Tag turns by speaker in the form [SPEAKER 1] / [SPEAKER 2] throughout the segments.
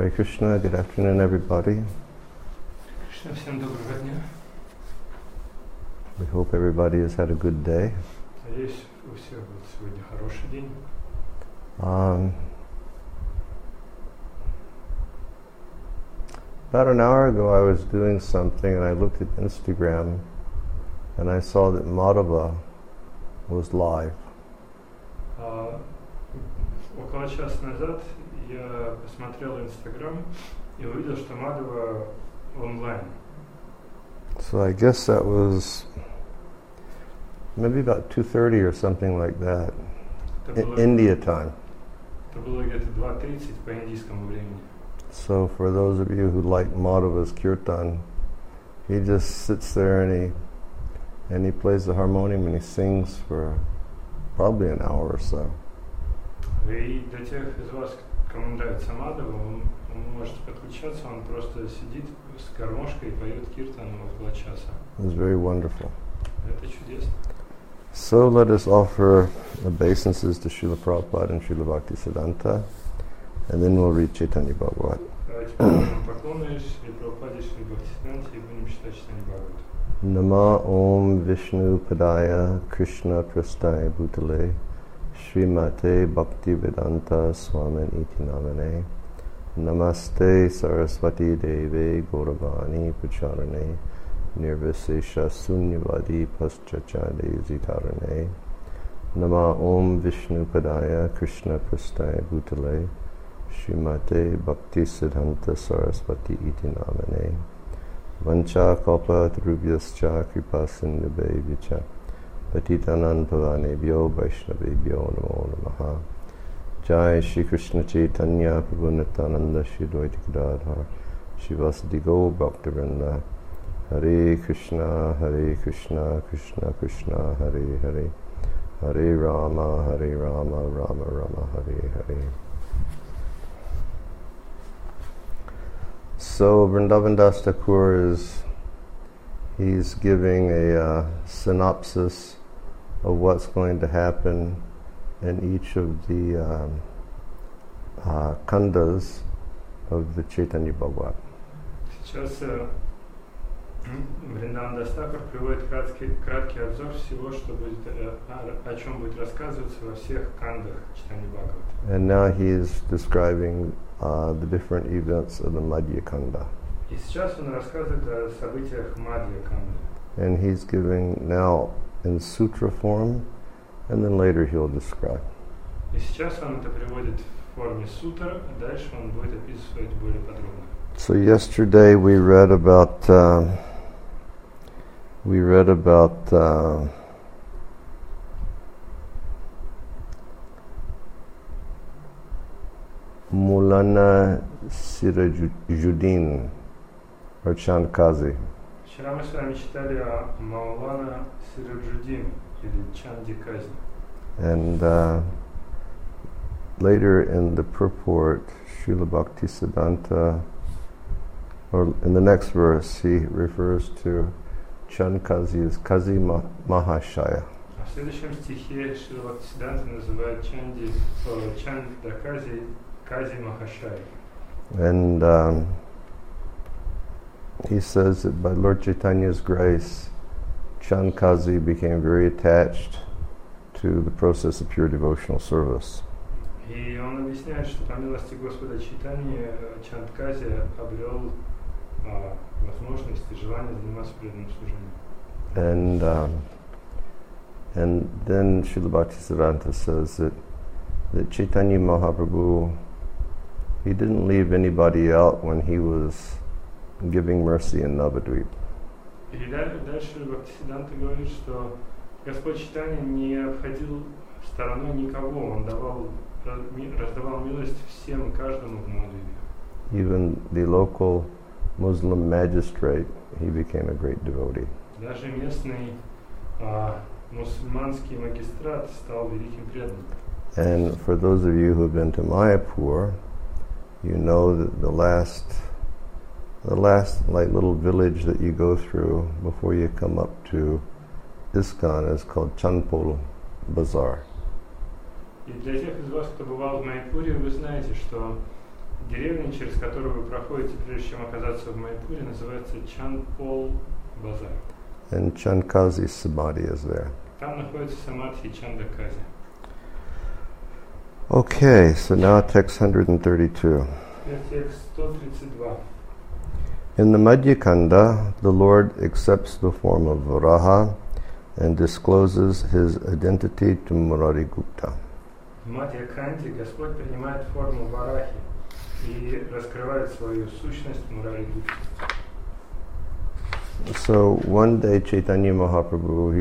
[SPEAKER 1] Hare Krishna, good afternoon everybody.
[SPEAKER 2] Krishna, всем доброго дня.
[SPEAKER 1] We hope everybody has had a good day.
[SPEAKER 2] Надеюсь, у всех был сегодня хороший день.
[SPEAKER 1] About an hour ago I was doing something and I looked at Instagram and I saw that Madhava was live.
[SPEAKER 2] Около часа назад я посмотрел Инстаграм и увидел, что Мадхава онлайн.
[SPEAKER 1] So I guess that was maybe about 2:30 or something like that, India time.
[SPEAKER 2] Это было где-то 2:30 по индийскому времени.
[SPEAKER 1] So for those of you who like Madhava's kirtan, he just sits there and he plays the harmonium and he sings for probably an hour or so.
[SPEAKER 2] И для тех из вас, кому нравится Мадхава, он может подключаться, он просто сидит с гармошкой и поет киртан около часа.
[SPEAKER 1] It was very wonderful.
[SPEAKER 2] Это чудесно.
[SPEAKER 1] So let us offer obeisances to Srila Prabhupada and Srila Bhaktisiddhanta, and then we'll read Chaitanya Bhagavat.
[SPEAKER 2] Давайте поклоны Шри Прабхупаде, Шри Бхактисиданте и будем читать Чайтанью Бхагавату.
[SPEAKER 1] Nama Om Vishnu Padaya Krishna Prasthaya Bhutale Srimate Bhaktivedanta Swamin Iti Namane Namaste Saraswati Deve Gauravani Pracharane Nirvisesha Sunyavadi Paschachade Zitarane Nama Om Vishnu Padaya Krishna Prasthaya Bhutale Srimate Bhaktisiddhanta Saraswati Iti Namane Vancha kalpa tarubhyascha kripa sindhubhevyacha patitanam pavanebhyo vaishnavebhyo namo namaha. Jai Shri Krishna Chaitanya Prabhu Nityananda Shri Advaita Gadadhar Shivasadi Gaur Bhaktivinoda Hare Krishna Krishna Krishna Hare Hare Hare Rama Rama Rama Hare Hare. So Vrindavan Das Thakur he's giving a synopsis of what's going to happen in each of the khandas of the Chaitanya Bhagavat.
[SPEAKER 2] Сейчас Вриндаван Дас Тхакур приводит краткий обзор всего, что будет, о чем будет рассказываться во всех кандах Чайтаньи Бхагавата.
[SPEAKER 1] And now he is describing the different events of the Madhya Kanda.
[SPEAKER 2] И сейчас он рассказывает о событиях Мадья Канды.
[SPEAKER 1] And he's giving now in sutra form, and then later he'll describe.
[SPEAKER 2] И сейчас он это приводит в форме сутр, а дальше он будет описывать более подробно.
[SPEAKER 1] So yesterday we read about Mulana Sirajuddin or Chandkazi.
[SPEAKER 2] Вчера мы с вами читали о Маулана Сираджуддин или Чанди Кази.
[SPEAKER 1] And later in the purport, Srila Bhaktisiddhanta, or in the next verse, he refers to Chandkazi as Kazi Mahashaya.
[SPEAKER 2] А в следующем стихе Шрила Бхактисиданта называет Чандакази Кази Махашай.
[SPEAKER 1] And he says that by Lord Chaitanya's grace, Chandkazi became very attached to the process of pure devotional service.
[SPEAKER 2] И он объясняет, что по милости Господа Чайтаньи Чандкази обрел возможность и желание заниматься преданным служением.
[SPEAKER 1] And then Srila Bhaktisiddhanta says that Chaitanya Mahaprabhu, he didn't leave anybody out when he was giving mercy in Navadvip.
[SPEAKER 2] И дальше Бхактисиданта говорит, что Господь Чайтанья не обходил стороной никого, он раздавал милость всем и каждому в Навадвипе.
[SPEAKER 1] Even the local Muslim magistrate, he became a great devotee.
[SPEAKER 2] Даже местный мусульманский магистрат стал великим преданным.
[SPEAKER 1] And for those of you who have been to Mayapur, you know that the last like little village that you go through before you come up to ISKCON is called Chandpol Bazaar.
[SPEAKER 2] И для тех из вас, кто бывал в Майпуре, вы знаете, что деревня, через которую вы проходите, прежде чем оказаться в Майпуре, называется Чанпол Базар.
[SPEAKER 1] And Chandkazi Samadhi is there.
[SPEAKER 2] Там находится самадхи Чандакази.
[SPEAKER 1] Okay, so now text 132.
[SPEAKER 2] Текст 132.
[SPEAKER 1] In the Madhya Kanda, the Lord accepts the form of Varaha and discloses his identity to Murarigupta.
[SPEAKER 2] В Мадья-канде Господь принимает форму Варахи и раскрывает свою сущность Мураригупте.
[SPEAKER 1] So one day Chaitanya Mahaprabhu,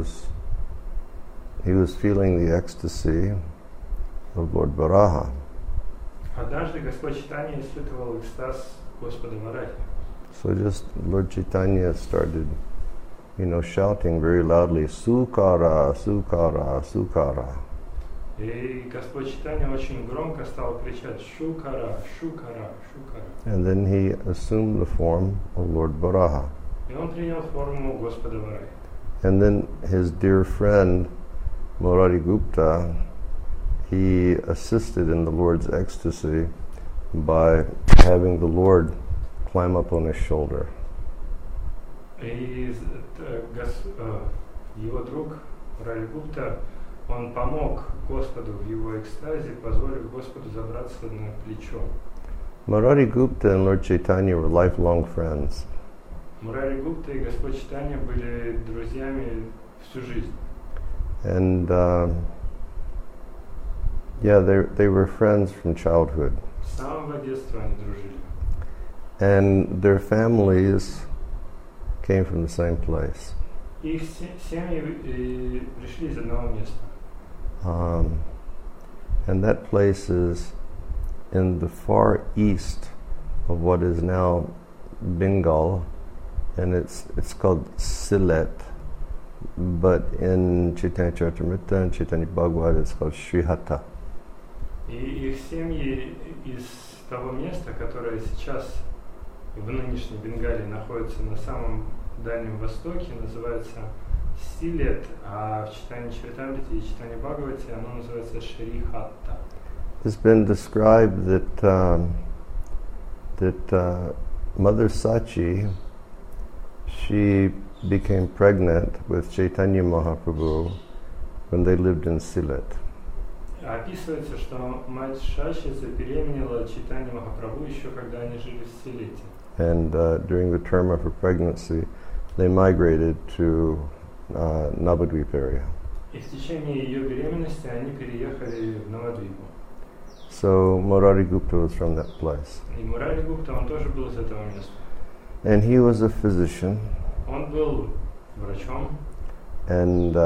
[SPEAKER 1] he was feeling the ecstasy of Lord Varaha.
[SPEAKER 2] Однажды Господь Чайтанья испытывал экстаз Господа Варахи.
[SPEAKER 1] So just Lord Chaitanya started, shouting very loudly, Sukara, Sukara, Sukara.
[SPEAKER 2] И Господь Чайтанья очень громко стал кричать Шукара, Шукара, Шукара.
[SPEAKER 1] And then he assumed the form of Lord Varaha.
[SPEAKER 2] И он принял форму Господа Варахи.
[SPEAKER 1] And then his dear friend Murarigupta, he assisted in the Lord's ecstasy by having the Lord climb up on his shoulder.
[SPEAKER 2] И его друг Мураригупта, он помог Господу в его экстазе, позволив Господу забраться на плечо.
[SPEAKER 1] Murarigupta and Lord Chaitanya were lifelong friends.
[SPEAKER 2] Мураригупта и Господь Чайтанья были друзьями всю жизнь.
[SPEAKER 1] And they were friends from childhood.
[SPEAKER 2] С самого детства они дружили.
[SPEAKER 1] And their families came from the same place.
[SPEAKER 2] Их семьи пришли из одного места.
[SPEAKER 1] And that place is in the far east of what is now Bengal, and it's called Sylhet, but in Chaitanya Charitamrita and Chaitanya Bhagavad it's called Srihata.
[SPEAKER 2] И их семьи из того места, которое сейчас в нынешней Бенгалии находится на самом Дальнем Востоке, называется Силет, а в Чайтанья Чаритамрите и Чайтанья Бхагавате оно называется Шрихатта.
[SPEAKER 1] It's been described that Mother Sachi, she became pregnant with Chaitanya Mahaprabhu when they lived in Sylhet.
[SPEAKER 2] Описывается, что мать Шачи забеременела Чайтанья Махапрабху еще когда они жили в Силете.
[SPEAKER 1] And during the term of her pregnancy, they migrated to Navadvip area.
[SPEAKER 2] И в течение ее беременности они переехали в Навадвипу.
[SPEAKER 1] So Murarigupta was from that place.
[SPEAKER 2] И Мураригупта, он тоже был из этого места.
[SPEAKER 1] And he was a physician.
[SPEAKER 2] Он был врачом.
[SPEAKER 1] And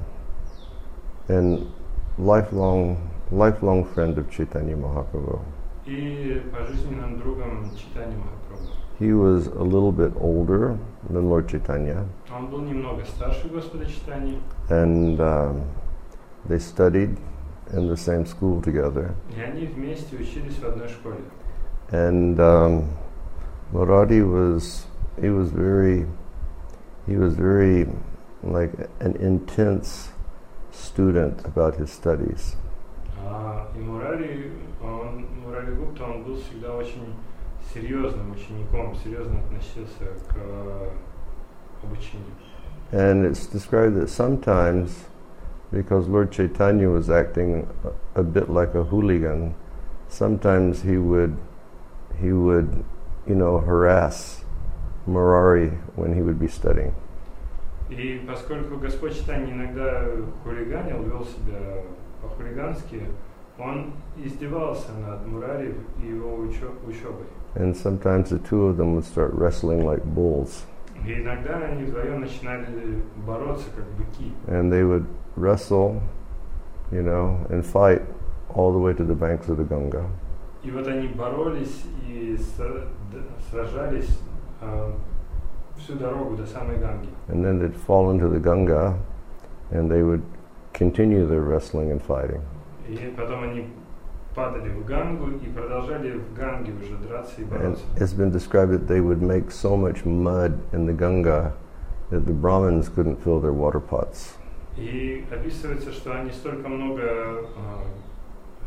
[SPEAKER 1] lifelong friend of Chaitanya Mahaprabhu.
[SPEAKER 2] И пожизненным другом Чайтаньи Махапрабху.
[SPEAKER 1] He was a little bit older than Lord Chaitanya.
[SPEAKER 2] Он был немного старше Господа Чайтаньи.
[SPEAKER 1] And they studied in the same school together.
[SPEAKER 2] И они вместе учились в одной школе.
[SPEAKER 1] And Murari was very like an intense student about his studies.
[SPEAKER 2] И Мураригупта, он был всегда очень серьезным учеником, серьезно относился к обучению.
[SPEAKER 1] And it's described that sometimes, because Lord Chaitanya was acting a bit like a hooligan, sometimes he would harass Murari when he would be studying.
[SPEAKER 2] И поскольку Господь Чайтанья иногда хулиганил, вел себя по-хулигански, он издевался над Мурари и его учебой.
[SPEAKER 1] And sometimes the two of them would start wrestling like bulls.
[SPEAKER 2] И иногда они вдвоем начинали бороться как быки.
[SPEAKER 1] And they would wrestle, and fight all the way to the banks of the Ganga.
[SPEAKER 2] И вот они боролись и сражались всю дорогу до самой Ганги.
[SPEAKER 1] And then they'd fall into the Ganga, and they would continue their wrestling and fighting.
[SPEAKER 2] И потом они падали в Гангу и продолжали в Ганге уже драться и бороться.
[SPEAKER 1] And it's been described that they would make so much mud in the Ganga that the Brahmins couldn't fill their water pots.
[SPEAKER 2] И описывается, что они столько много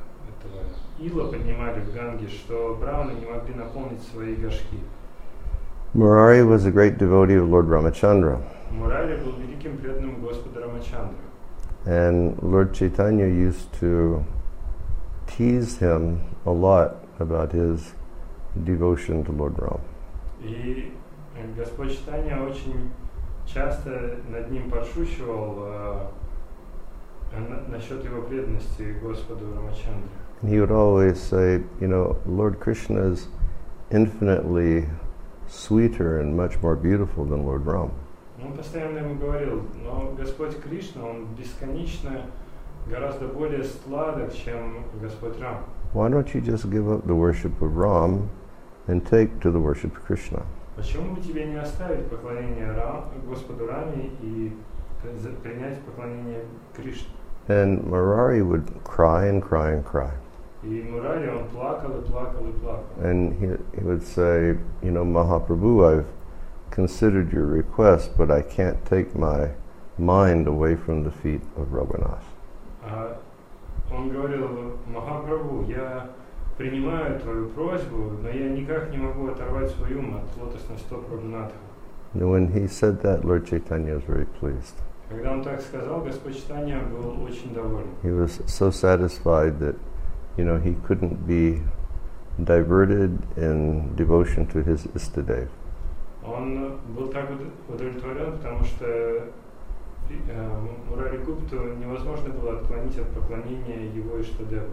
[SPEAKER 2] этого ила поднимали в Ганге, что браманы не могли наполнить свои горшки.
[SPEAKER 1] Murari was a great devotee of Lord Ramachandra.
[SPEAKER 2] Мурари был великим преданным Господа Рамачандры.
[SPEAKER 1] And Lord Chaitanya used to tease him a lot about his devotion to Lord Ram.
[SPEAKER 2] И Господь Чайтанья очень часто над ним подшучивал насчет его преданности Господу Рамачандре.
[SPEAKER 1] And he would always say, you know, Lord Krishna is infinitely sweeter and much more beautiful than Lord Ram.
[SPEAKER 2] Он постоянно ему говорил, но Господь Кришна, он бесконечно гораздо более сладок, чем Господь Рам.
[SPEAKER 1] Why don't you just give up the worship of Ram and take to the worship of Krishna?
[SPEAKER 2] Почему бы тебе не оставить поклонение Господу Раме и принять поклонение Кришне?
[SPEAKER 1] And Murari would cry and cry and cry.
[SPEAKER 2] И Мурари, он плакал и плакал и плакал.
[SPEAKER 1] And he would say, you know, Mahaprabhu, I've considered your request, but I can't take my mind away from the feet of Raghunath.
[SPEAKER 2] Он говорил, Махапрабху, я принимаю твою просьбу, но я никак не могу оторвать свой ум от лотосных стоп Рагунатха.
[SPEAKER 1] And when he said that, Lord Chaitanya was very pleased.
[SPEAKER 2] Когда он так сказал, Господь Чайтанья был очень доволен.
[SPEAKER 1] He was so satisfied that, you know, he couldn't be diverted in devotion to his Istadev.
[SPEAKER 2] Он был так удовлетворен, потому что Мурари Гупту невозможно было отклонить от поклонения его Иштадеву.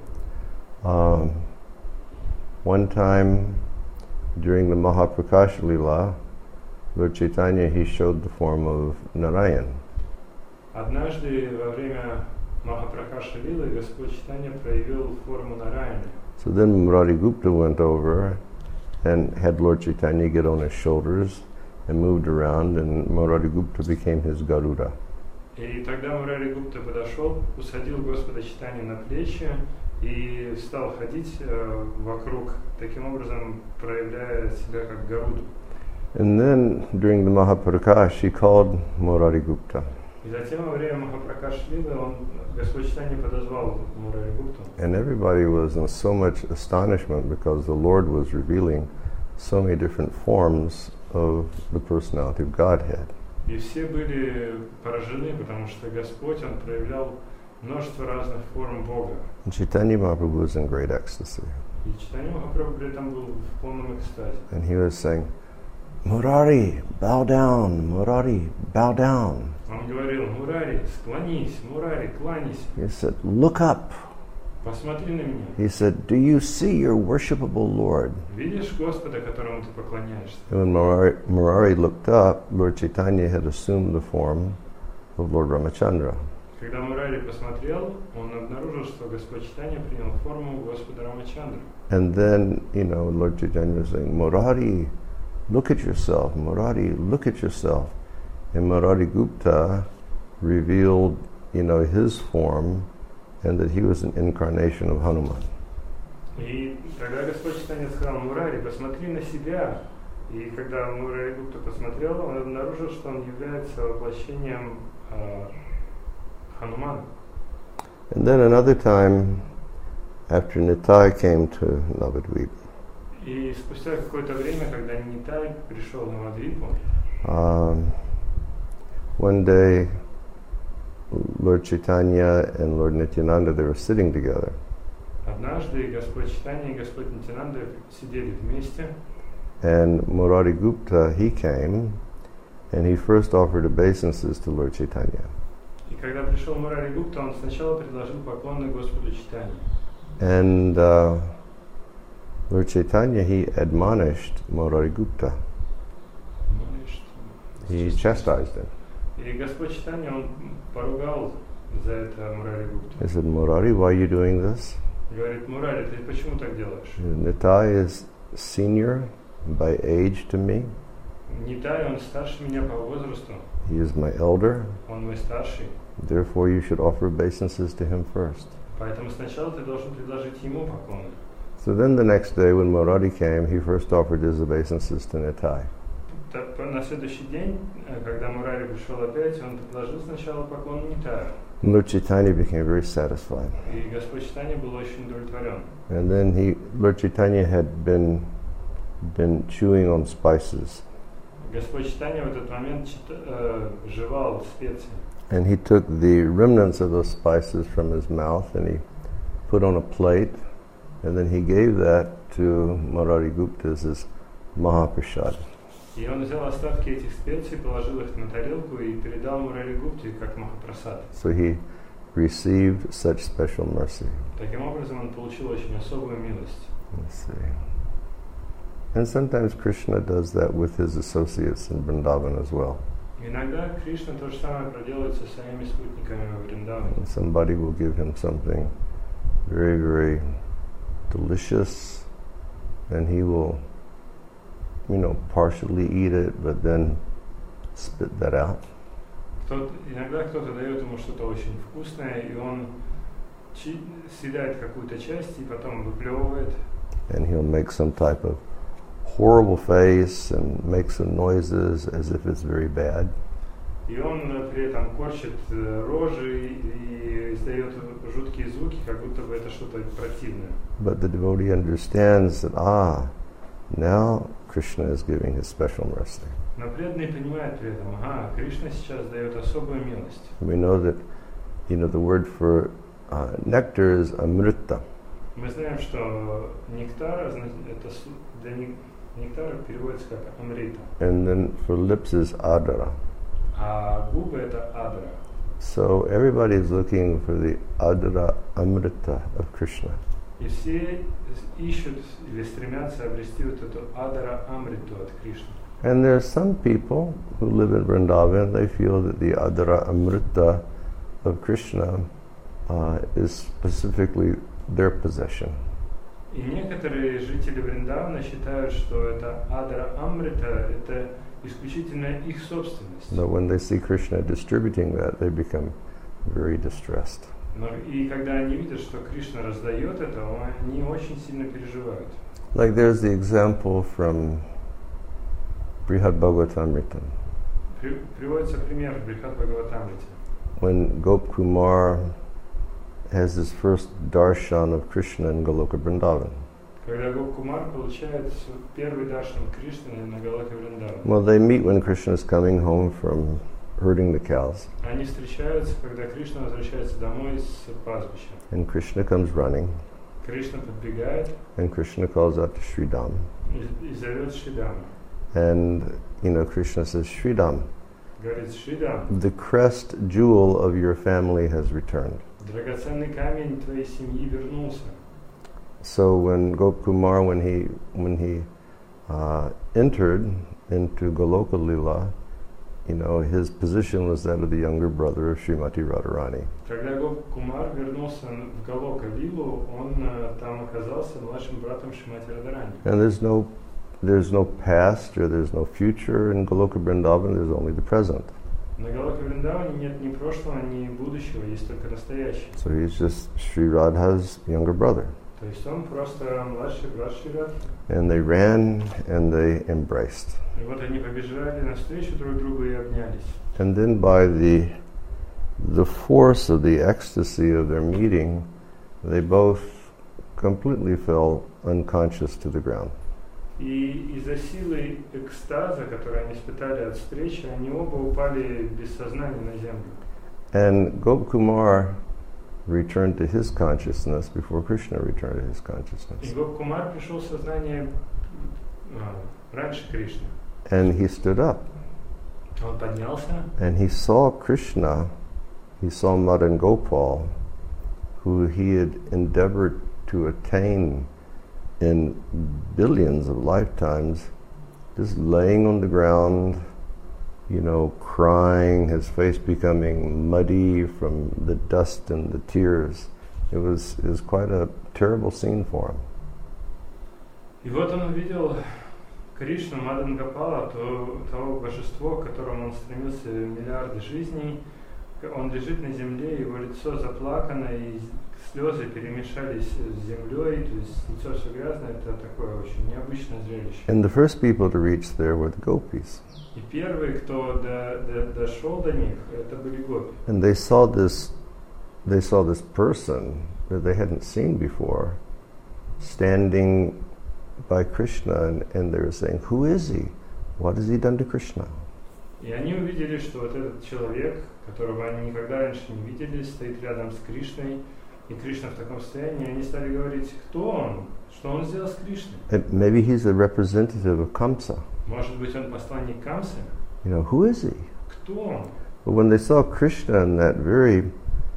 [SPEAKER 1] One time during the Mahaprakash Lila, Lord Chaitanya, he showed the form of Narayan.
[SPEAKER 2] Однажды во время Махапракаша Лилы Господь Чайтанья проявил форму Нараяна.
[SPEAKER 1] So then Murari Gupta went over and had Lord Chaitanya get on his shoulders and moved around, and Murari Gupta became his Garuda.
[SPEAKER 2] И тогда Мурари Гупта подошел, усадил Господа Чайтанью на плечи и стал ходить вокруг, таким образом проявляя себя как Гаруду.
[SPEAKER 1] And then during the Mahaprakash, he called Murari Gupta.
[SPEAKER 2] И затем во время Махапракаш Лилы Господь Чайтанья подозвал Мурари Гупту.
[SPEAKER 1] And everybody was in so much astonishment because the Lord was revealing so many different forms of the personality of Godhead.
[SPEAKER 2] И все были поражены, потому что Господь, Он проявлял множество разных форм Бога.
[SPEAKER 1] And Chaitanya Mahaprabhu was in great ecstasy.
[SPEAKER 2] И Чайтанья Махапрабху при этом был в полном экстазе.
[SPEAKER 1] And he was saying, Murari, bow down, Murari, bow down.
[SPEAKER 2] Он говорил, Мурари, склонись, Мурари, кланяйся.
[SPEAKER 1] He said, look up.
[SPEAKER 2] Посмотри на меня.
[SPEAKER 1] He said, do you see your worshipable Lord?
[SPEAKER 2] Видишь Господа, которому ты поклоняешься?
[SPEAKER 1] And when Murari looked up, Lord Chaitanya had assumed the form of Lord Ramachandra.
[SPEAKER 2] Когда Мурари посмотрел, он обнаружил, что Господь Чайтанья принял форму Господа Рамачандры.
[SPEAKER 1] And then, you know, Lord Chaitanya was saying, Murari, look at yourself. Murari, look at yourself. And Murari Gupta revealed, you know, his form and that he was an incarnation of Hanuman.
[SPEAKER 2] И тогда Господь Чайтанья сказал, Мурари, посмотри на себя. И когда Мурари Гупта посмотрел, он обнаружил, что он является воплощением Ханумана.
[SPEAKER 1] And then another time, after Nitai came to Navadvip,
[SPEAKER 2] И спустя какое-то время, когда Нитай пришел на Навадвипу,
[SPEAKER 1] one day Lord Chaitanya and Lord Nityananda, they were sitting together.
[SPEAKER 2] однажды Господь Чайтанья и Господь Нитянанда сидели вместе.
[SPEAKER 1] And Murari Gupta, he came, and he first offered obeisances to Lord Chaitanya.
[SPEAKER 2] И когда пришел Мурари Гупта, он сначала предложил поклоны Господу Чайтанье.
[SPEAKER 1] And Lord Chaitanya, he admonished Murari Gupta. He chastised him.
[SPEAKER 2] И Господь Чайтанья, он поругал за это Мурари Гупту.
[SPEAKER 1] He said, Murari, why are you doing this?
[SPEAKER 2] Говорит, Мурари, ты почему так делаешь?
[SPEAKER 1] Nitai is senior by age to me.
[SPEAKER 2] Нитай, он старше меня по возрасту.
[SPEAKER 1] He is my elder.
[SPEAKER 2] Он мой старший.
[SPEAKER 1] Therefore, you should offer obeisances to him first.
[SPEAKER 2] Поэтому сначала ты должен предложить ему поклоны.
[SPEAKER 1] So then the next day when Murari came, he first offered his obeisances to Nitai.
[SPEAKER 2] на следующий день, когда Мурари пришел опять, он предложил сначала поклон Нитаю.
[SPEAKER 1] Lord Chaitanya became very satisfied.
[SPEAKER 2] И Господь Чайтанья был очень удовлетворен.
[SPEAKER 1] And then Lord Chaitanya had been chewing on spices.
[SPEAKER 2] Господь Чайтанья в этот момент жевал специи.
[SPEAKER 1] And he took the remnants of those spices from his mouth and he put on a plate, and then he gave that to Murari Gupta as his Mahaprasad.
[SPEAKER 2] И он взял остатки этих специй, положил их на тарелку и передал Мурари Гупте как Махапрасад.
[SPEAKER 1] So he received such special mercy.
[SPEAKER 2] Таким образом, он получил очень особую милость.
[SPEAKER 1] Let's see. And sometimes Krishna does that with his associates in Vrindavan as well.
[SPEAKER 2] Иногда Кришна то же самое проделает со своими спутниками во Вриндаване.
[SPEAKER 1] And somebody will give him something very, very delicious, and he will, partially eat it, but then spit that out.
[SPEAKER 2] Иногда кто-то дает ему что-то очень вкусное, и он съедает какую-то часть и потом выплевывает.
[SPEAKER 1] And he'll make some type of horrible face and make some noises as if it's very bad.
[SPEAKER 2] И он при этом корчит рожи и издает жуткие звуки, как будто бы это что-то противное.
[SPEAKER 1] But the devotee understands that, now Krishna is giving his special mercy.
[SPEAKER 2] Но преданный понимает при этом, Кришна сейчас дает особую милость.
[SPEAKER 1] We know that, the word for nectar is amrita.
[SPEAKER 2] Мы знаем, что нектар, для нектара переводится как амрита.
[SPEAKER 1] And then for lips is adara.
[SPEAKER 2] А губы это адра.
[SPEAKER 1] So everybody is looking for the adara amrita of Krishna.
[SPEAKER 2] И все ищут или стремятся обрести вот эту адара амриту от Кришны.
[SPEAKER 1] And there are some people who live in Vrindavan, they feel that the adara amrita of Krishna is specifically their possession.
[SPEAKER 2] И некоторые жители Вриндавана считают, что это адара амрита, это исключительно их собственность.
[SPEAKER 1] But when they see Krishna distributing that, they become very distressed.
[SPEAKER 2] Но и когда они видят, что Кришна раздает это, они очень сильно переживают.
[SPEAKER 1] Like there's the example from Brihad Bhagavatamrita.
[SPEAKER 2] Приводится пример в Брихад Бхагаватамрите.
[SPEAKER 1] When Gop Kumar has his first darshan of Krishna in Goloka Vrindavan.
[SPEAKER 2] Когда Гоп Кумар получает первый даршан Кришны на Галоке Вриндаване.
[SPEAKER 1] Well, they meet when Krishna is coming home from herding the cows.
[SPEAKER 2] Они встречаются, когда Кришна возвращается домой с пастбища.
[SPEAKER 1] And Krishna comes running.
[SPEAKER 2] Кришна подбегает.
[SPEAKER 1] And Krishna calls out to Sridham.
[SPEAKER 2] И зовет Шридама.
[SPEAKER 1] And, Krishna says, Sridham,
[SPEAKER 2] говорит: Шридам,
[SPEAKER 1] the crest jewel of your family has returned.
[SPEAKER 2] Драгоценный камень твоей семьи вернулся.
[SPEAKER 1] So when Gop Kumar, when he entered into Goloka Lila, his position was that of the younger brother of Srimati Radharani.
[SPEAKER 2] Когда Гоп Кумар вернулся в Галока Лилу, он там оказался младшим братом Шримати Радharani.
[SPEAKER 1] And there's no past or there's no future in Goloka Vrindavan. There's only the present.
[SPEAKER 2] На Галоке Вриндаване нет ни прошлого, ни будущего, есть только настоящее.
[SPEAKER 1] So he's just Sri Radha's younger brother.
[SPEAKER 2] То есть он просто младший брат Шри Радхи.
[SPEAKER 1] And they ran and they embraced.
[SPEAKER 2] И вот они побежали навстречу друг другу и обнялись.
[SPEAKER 1] And then by the force of the ecstasy of their meeting, they both completely fell unconscious to the ground.
[SPEAKER 2] И из-за силы экстаза, который они испытали от встречи, они оба упали без сознания на землю.
[SPEAKER 1] And Gop Kumar returned to his consciousness before Krishna returned to his consciousness.
[SPEAKER 2] И Гоп Кумар пришел в сознание раньше Кришны.
[SPEAKER 1] And he stood up.
[SPEAKER 2] Он поднялся.
[SPEAKER 1] And he saw Krishna, he saw Madan Gopal, who he had endeavored to attain in billions of lifetimes, just laying on the ground, crying, his face becoming muddy from the dust and the tears. It was quite a terrible scene for him.
[SPEAKER 2] И вот он увидел Кришну, Мадан Гопала, то божество, к которому он стремился миллиарды жизней, Он лежит на земле, его лицо заплакано, и слезы перемешались с землей, то есть лицо все грязное, это такое очень необычное зрелище.
[SPEAKER 1] And the first people to reach there were the gopis.
[SPEAKER 2] И первые, кто дошел до них, это были гопи.
[SPEAKER 1] And they saw this person that they hadn't seen before standing by Krishna, and they were saying, "Who is he? What has he done to Krishna?"
[SPEAKER 2] И они увидели, что вот этот человек, которого они никогда раньше не видели, стоит рядом с Кришной, и Кришна в таком состоянии, они стали говорить, кто он, что он сделал с Кришной.
[SPEAKER 1] Maybe he's a representative of Kamsa.
[SPEAKER 2] Может быть, он посланник Камсы?
[SPEAKER 1] You know, who is he?
[SPEAKER 2] Кто он?
[SPEAKER 1] But when they saw Krishna in that very,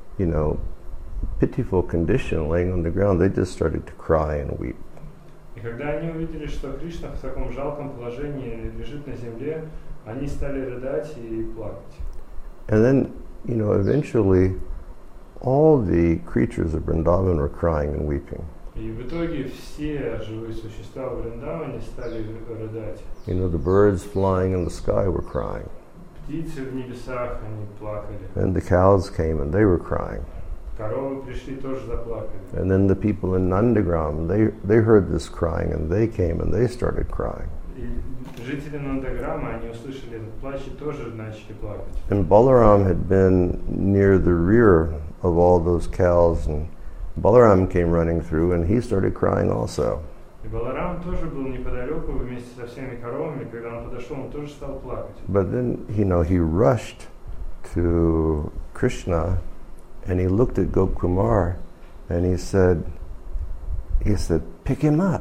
[SPEAKER 1] pitiful condition, laying on the ground, they just started to cry and weep.
[SPEAKER 2] И когда они увидели, что Кришна в таком жалком положении лежит на земле, они стали рыдать и плакать.
[SPEAKER 1] And then, eventually, all the creatures of Vrindavan were crying and weeping.
[SPEAKER 2] И в итоге все живые существа в Вриндаване стали рыдать.
[SPEAKER 1] The birds flying in the sky were crying.
[SPEAKER 2] Птицы в небесах, они плакали.
[SPEAKER 1] And the cows came and they were crying.
[SPEAKER 2] Коровы пришли, тоже заплакали.
[SPEAKER 1] And then the people in Nandagram, they heard this crying and they came and they started crying.
[SPEAKER 2] И жители Нандаграма, они услышали этот плач и тоже начали плакать.
[SPEAKER 1] And Balaram had been near the rear of all those cows, and Balaram came running through and he started crying also.
[SPEAKER 2] И Баларам тоже был неподалеку вместе со всеми коровами, когда он подошел, он тоже стал плакать.
[SPEAKER 1] But then, he rushed to Krishna and he looked at Gopkumar and he said, pick him up.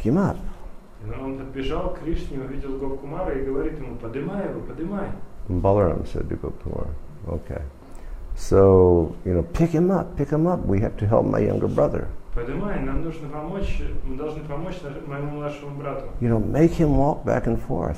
[SPEAKER 2] И он подбежал к Кришне, увидел Гопкумара и говорит ему, подымай его, подымай.
[SPEAKER 1] And Balaram said to Gopkumar, okay. So, pick him up, we have to help my younger brother.
[SPEAKER 2] Подымай, нам нужно помочь, мы должны помочь моему младшему брату.
[SPEAKER 1] Make him walk back and forth.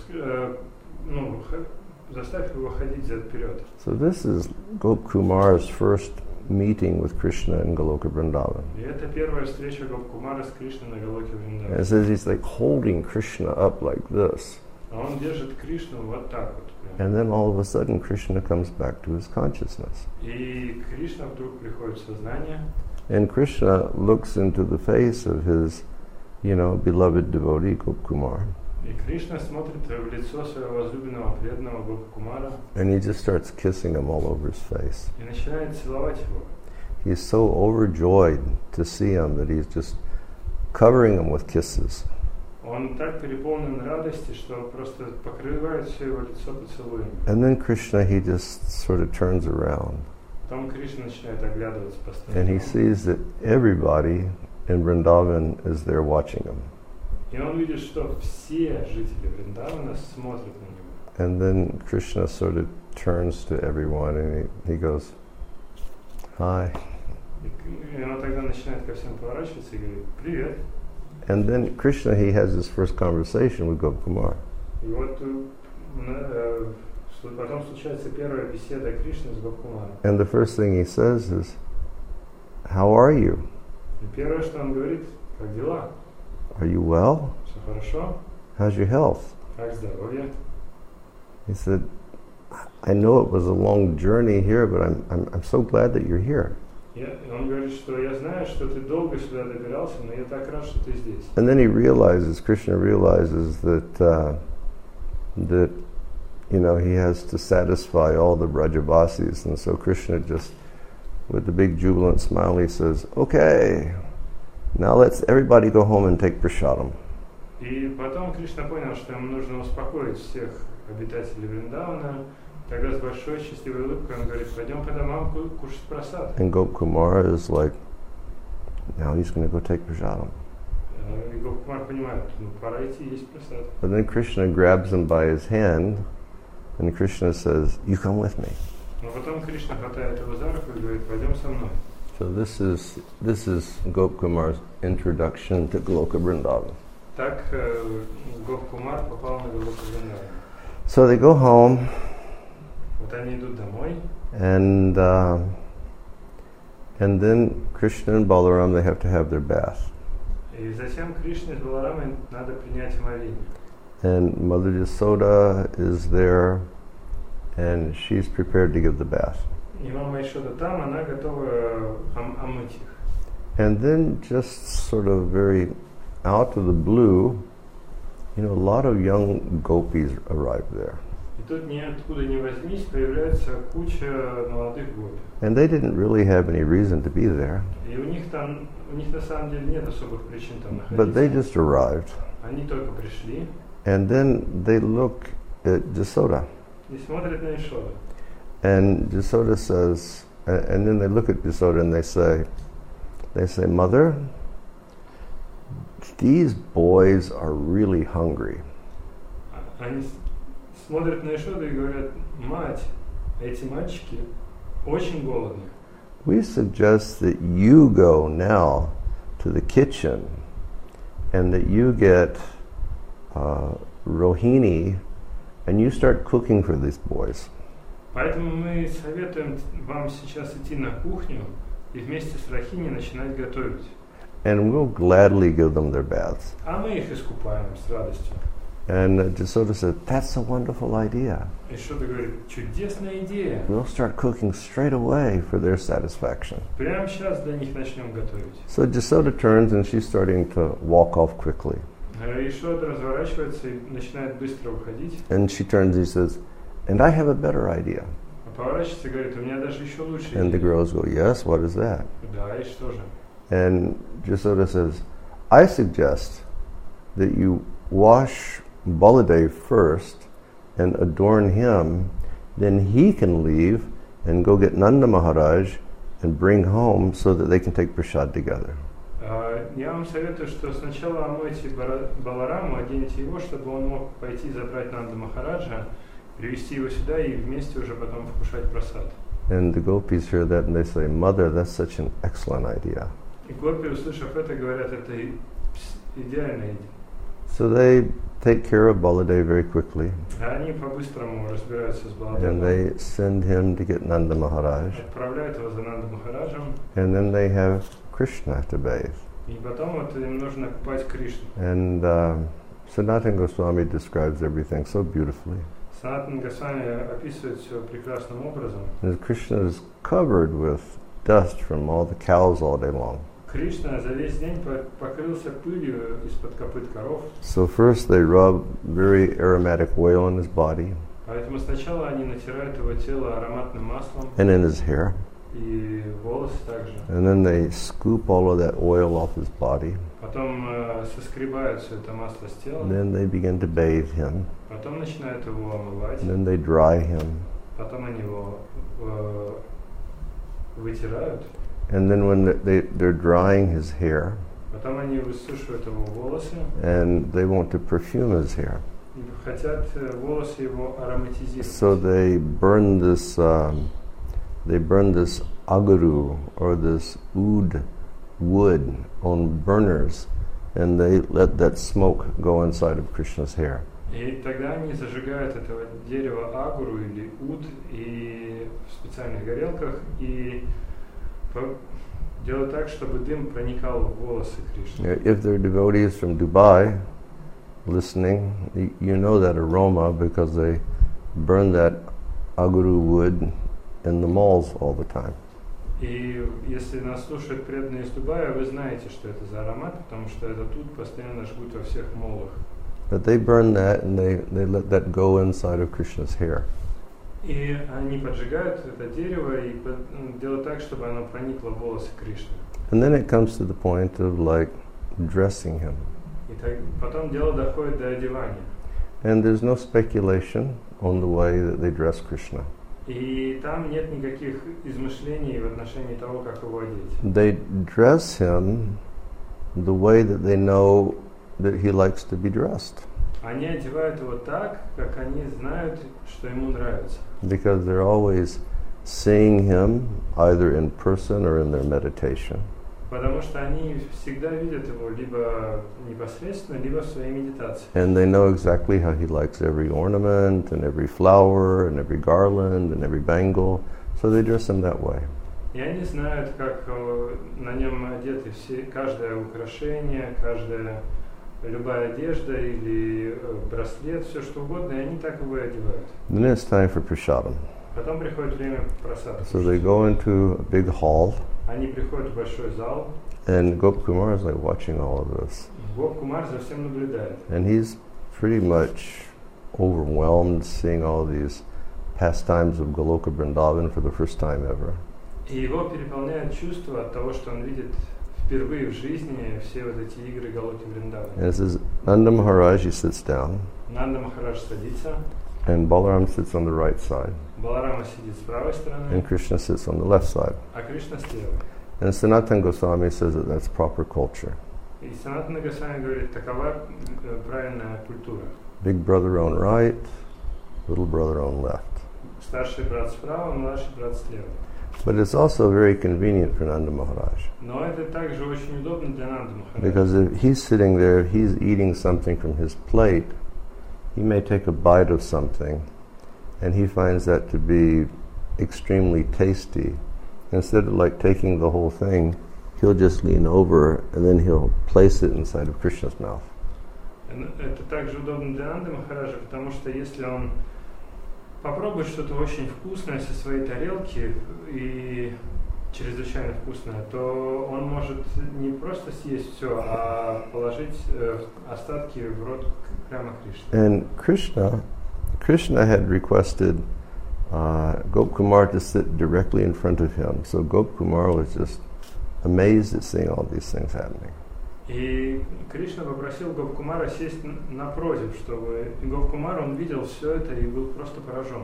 [SPEAKER 2] Заставь его ходить вперед.
[SPEAKER 1] So this is Gopkumar's first meeting with Krishna in Goloka Vrindavan.
[SPEAKER 2] И это первая встреча Гопкумара с Кришной на Галоке Вриндаване.
[SPEAKER 1] It says he's like holding Krishna up like this.
[SPEAKER 2] А он держит Кришну вот так вот.
[SPEAKER 1] And then all of a sudden Krishna comes back to his consciousness.
[SPEAKER 2] И Кришна вдруг приходит в сознание.
[SPEAKER 1] And Krishna looks into the face of his, beloved devotee Gopkumar.
[SPEAKER 2] И Кришна смотрит в лицо своего возлюбленного преданного Гопкумара.
[SPEAKER 1] And he just starts kissing him all over his face.
[SPEAKER 2] И начинает целовать его.
[SPEAKER 1] He's so overjoyed to see him that he's just covering him with kisses.
[SPEAKER 2] Он так переполнен радости, что просто покрывает все его лицо поцелуями.
[SPEAKER 1] And then Krishna, he just sort of turns around.
[SPEAKER 2] Потом Кришна начинает оглядываться по сторонам.
[SPEAKER 1] And he sees that everybody in Vrindavan is there watching him.
[SPEAKER 2] И он видит, что все жители Вриндавана смотрят на него.
[SPEAKER 1] And then Krishna sort of turns to everyone and he goes, "Hi."
[SPEAKER 2] И он тогда начинает ко всем поворачиваться и говорит, привет.
[SPEAKER 1] And then Krishna, he has his first conversation with Gopkumar.
[SPEAKER 2] И вот потом случается первая беседа Кришны с Гопкумаром.
[SPEAKER 1] And the first thing he says is, "How are you?
[SPEAKER 2] И первое, что он говорит, как дела?
[SPEAKER 1] Are you well?
[SPEAKER 2] Все хорошо?
[SPEAKER 1] How's your health?"
[SPEAKER 2] Как здоровье?
[SPEAKER 1] He said, "I know it was a long journey here, but I'm so glad that you're here."
[SPEAKER 2] И он говорит, что я знаю, что ты долго сюда добирался, но я так рад, что ты здесь.
[SPEAKER 1] And then Krishna realizes that he has to satisfy all the Brajavasis, and so Krishna just, with the big jubilant smile, he says, "Okay, now let's everybody go home and take prasadam."
[SPEAKER 2] И потом Кришна понял, что ему нужно успокоить всех обитателей Вриндавана. Тогда с большой счастливой улыбкой он говорит, пойдем по домам кушать прасад.
[SPEAKER 1] And Gopkumar is like, now he's going to go take prasadam.
[SPEAKER 2] И Гопкумар понимает, пора идти есть прасад.
[SPEAKER 1] But then Krishna grabs him by his hand, and Krishna says, "You come with me."
[SPEAKER 2] Но потом Кришна хватает его за руку и говорит, пойдем со мной.
[SPEAKER 1] So this is Gopkumar's introduction to Goloka Vrindavan.
[SPEAKER 2] Так Гопкумар попал на Галоку Вриндаван.
[SPEAKER 1] So they go home.
[SPEAKER 2] Вот они идут домой.
[SPEAKER 1] And then Krishna and Balaram, they have to have their bath.
[SPEAKER 2] И затем Кришне с Баларамой надо принять омовение.
[SPEAKER 1] And Mother Yasoda is there, and she's prepared to give the bath.
[SPEAKER 2] И мама Ешода там, она готова омыть их.
[SPEAKER 1] And then just sort of very out of the blue, a lot of young gopis arrive there.
[SPEAKER 2] И тут ниоткуда ни возьмись появляется куча молодых гопи.
[SPEAKER 1] And they didn't really have any reason to be there.
[SPEAKER 2] И у них на самом деле нет особых причин там находиться.
[SPEAKER 1] But they just arrived.
[SPEAKER 2] Они только пришли.
[SPEAKER 1] And then they look at Jasoda.
[SPEAKER 2] И смотрят на Ешоду.
[SPEAKER 1] And Jasoda says, and then they look at Jasoda and they say, Mother, these boys are really hungry.
[SPEAKER 2] Они смотрят на Ешоду и говорят: мать, эти мальчики очень голодны.
[SPEAKER 1] We suggest that you go now to the kitchen and that you get Rohini and you start cooking for these boys.
[SPEAKER 2] Поэтому мы советуем вам сейчас идти на кухню и вместе с Рахини начинать готовить.
[SPEAKER 1] And we'll gladly give them their baths.
[SPEAKER 2] А мы их искупаем с радостью.
[SPEAKER 1] And Jasoda said, that's a wonderful idea.
[SPEAKER 2] И Ешода говорит: чудесная идея.
[SPEAKER 1] We'll start cooking straight away for their satisfaction.
[SPEAKER 2] Прямо сейчас для них начнем готовить.
[SPEAKER 1] So Jasoda turns and she's starting to walk off quickly.
[SPEAKER 2] Ешода разворачивается и начинает быстро уходить.
[SPEAKER 1] And she turns and she says, and I have a better idea.
[SPEAKER 2] А поворачивается и говорит: у меня даже еще лучше
[SPEAKER 1] And the
[SPEAKER 2] идея.
[SPEAKER 1] girls go, yes, what is that?
[SPEAKER 2] Да, и что же?
[SPEAKER 1] And Jasoda says, I suggest that you wash Baladev first and adorn him, then he can leave and go get Nanda Maharaj and bring home so that they can take prasad together.
[SPEAKER 2] Я вам советую, что сначала омойте Балараму, оденьте его, чтобы он мог пойти забрать Нанда Махараджа, привести его сюда и вместе уже потом вкушать прасад.
[SPEAKER 1] And the gopis hear that and they say, Mother, that's such an excellent idea.
[SPEAKER 2] И гопи, услышав это, говорят: это идеальная идея.
[SPEAKER 1] So they take care of Baladev very quickly.
[SPEAKER 2] Они по-быстрому разбираются с
[SPEAKER 1] And
[SPEAKER 2] Баладевом,
[SPEAKER 1] they send him to get Nanda Maharaj.
[SPEAKER 2] отправляют его за Нанда Махараджем,
[SPEAKER 1] And then they have Krishna to bathe.
[SPEAKER 2] и потом вот им нужно купать Кришну.
[SPEAKER 1] And Sanatana Goswami describes everything so beautifully.
[SPEAKER 2] Санатан Госвами описывает все прекрасным образом.
[SPEAKER 1] And Krishna is covered with dust from all the cows all day long.
[SPEAKER 2] Кришна за весь день покрылся пылью из-под копыт коров.
[SPEAKER 1] So first they rub very aromatic oil on his body
[SPEAKER 2] Поэтому сначала они натирают его тело ароматным маслом
[SPEAKER 1] and in his hair.
[SPEAKER 2] и волосы также.
[SPEAKER 1] And then they scoop all of that oil off his body.
[SPEAKER 2] Потом соскребают все это масло с тела.
[SPEAKER 1] And then they begin to bathe him.
[SPEAKER 2] Потом начинают его омывать.
[SPEAKER 1] And then they dry him.
[SPEAKER 2] Потом они его вытирают.
[SPEAKER 1] And then when they're drying his hair,
[SPEAKER 2] Потом они высушивают его волосы
[SPEAKER 1] and they want to perfume his hair.
[SPEAKER 2] и хотят волосы его ароматизировать.
[SPEAKER 1] So they burn this agaru or this oud wood on burners, and they let that smoke go inside of Krishna's hair.
[SPEAKER 2] И тогда они зажигают этого дерева агуру или уд и в специальных горелках и делают так, чтобы дым проникал в волосы Кришны.
[SPEAKER 1] If there are devotees from Dubai listening, you know that aroma because they burn that aguru wood in the malls all the time.
[SPEAKER 2] И если нас слушают преданные из Дубая, вы знаете, что это за аромат, потому что это тут постоянно жгут во всех молах.
[SPEAKER 1] But they burn that and they let that go inside of Krishna's hair.
[SPEAKER 2] И они поджигают это дерево и делают так, чтобы оно проникло в волосы Кришны.
[SPEAKER 1] And then it comes to the point of like dressing him.
[SPEAKER 2] И потом дело доходит до одевания.
[SPEAKER 1] And there's no speculation on the way that they dress Krishna.
[SPEAKER 2] И там нет никаких измышлений в отношении того, как его одеть.
[SPEAKER 1] They dress him the way that they know that he likes to be dressed.
[SPEAKER 2] Они одевают его так, как они знают, что ему нравится.
[SPEAKER 1] Because they're always seeing him either in person or in their meditation.
[SPEAKER 2] Потому что они всегда видят его либо непосредственно, либо в своей медитации.
[SPEAKER 1] And they know exactly how he likes every ornament and every flower and every garland and every bangle. So they dress him that way.
[SPEAKER 2] И они знают, как на нем одеты каждое украшение, каждая любая одежда или браслет, все что угодно, и они так его и одевают.
[SPEAKER 1] Then it's time for prasadam.
[SPEAKER 2] Потом приходит время просадки.
[SPEAKER 1] So they go into a big hall,
[SPEAKER 2] Они приходят в большой зал,
[SPEAKER 1] and Gopkumar is like watching all of this.
[SPEAKER 2] Гоп Кумар за всем наблюдает.
[SPEAKER 1] And he's pretty much overwhelmed seeing all these pastimes of Goloka Vrindavan for the first time ever.
[SPEAKER 2] И его переполняет чувство от того, что он видит впервые в жизни все вот эти игры Галоки Вриндавана.
[SPEAKER 1] And it says, Nanda Maharaj, he sits down,
[SPEAKER 2] Нанда Махарадж садится,
[SPEAKER 1] and Balaram sits on the right side,
[SPEAKER 2] Баларама сидит с правой стороны,
[SPEAKER 1] and Krishna sits on the left side.
[SPEAKER 2] а Кришна слева.
[SPEAKER 1] And Sanatana Goswami says that that's proper culture.
[SPEAKER 2] И Санатана Госвами говорит, такова правильная культура.
[SPEAKER 1] Big brother on right, little brother on left.
[SPEAKER 2] Старший брат справа, младший брат слева.
[SPEAKER 1] But it's also very convenient for Nanda Maharaj.
[SPEAKER 2] Но это также очень удобно для Нанды Махараджа.
[SPEAKER 1] Because if he's sitting there, he's eating something from his plate, he may take a bite of something, and he finds that to be extremely tasty. Instead of like taking the whole thing, he'll just lean over and then he'll place it inside of Krishna's mouth.
[SPEAKER 2] Это также удобно для Нанды Махараджа, потому что если он попробует что-то очень вкусное со своей тарелки и чрезвычайно вкусное, то он может не просто съесть все, а положить остатки в рот прямо Кришне.
[SPEAKER 1] And Krishna had requested Gopkumar to sit directly in front of him. So Gopkumar was just amazed at seeing all these things happening.
[SPEAKER 2] И Кришна попросил Гопкумара сесть напротив, чтобы Гопкумар, он видел все это и был просто поражен.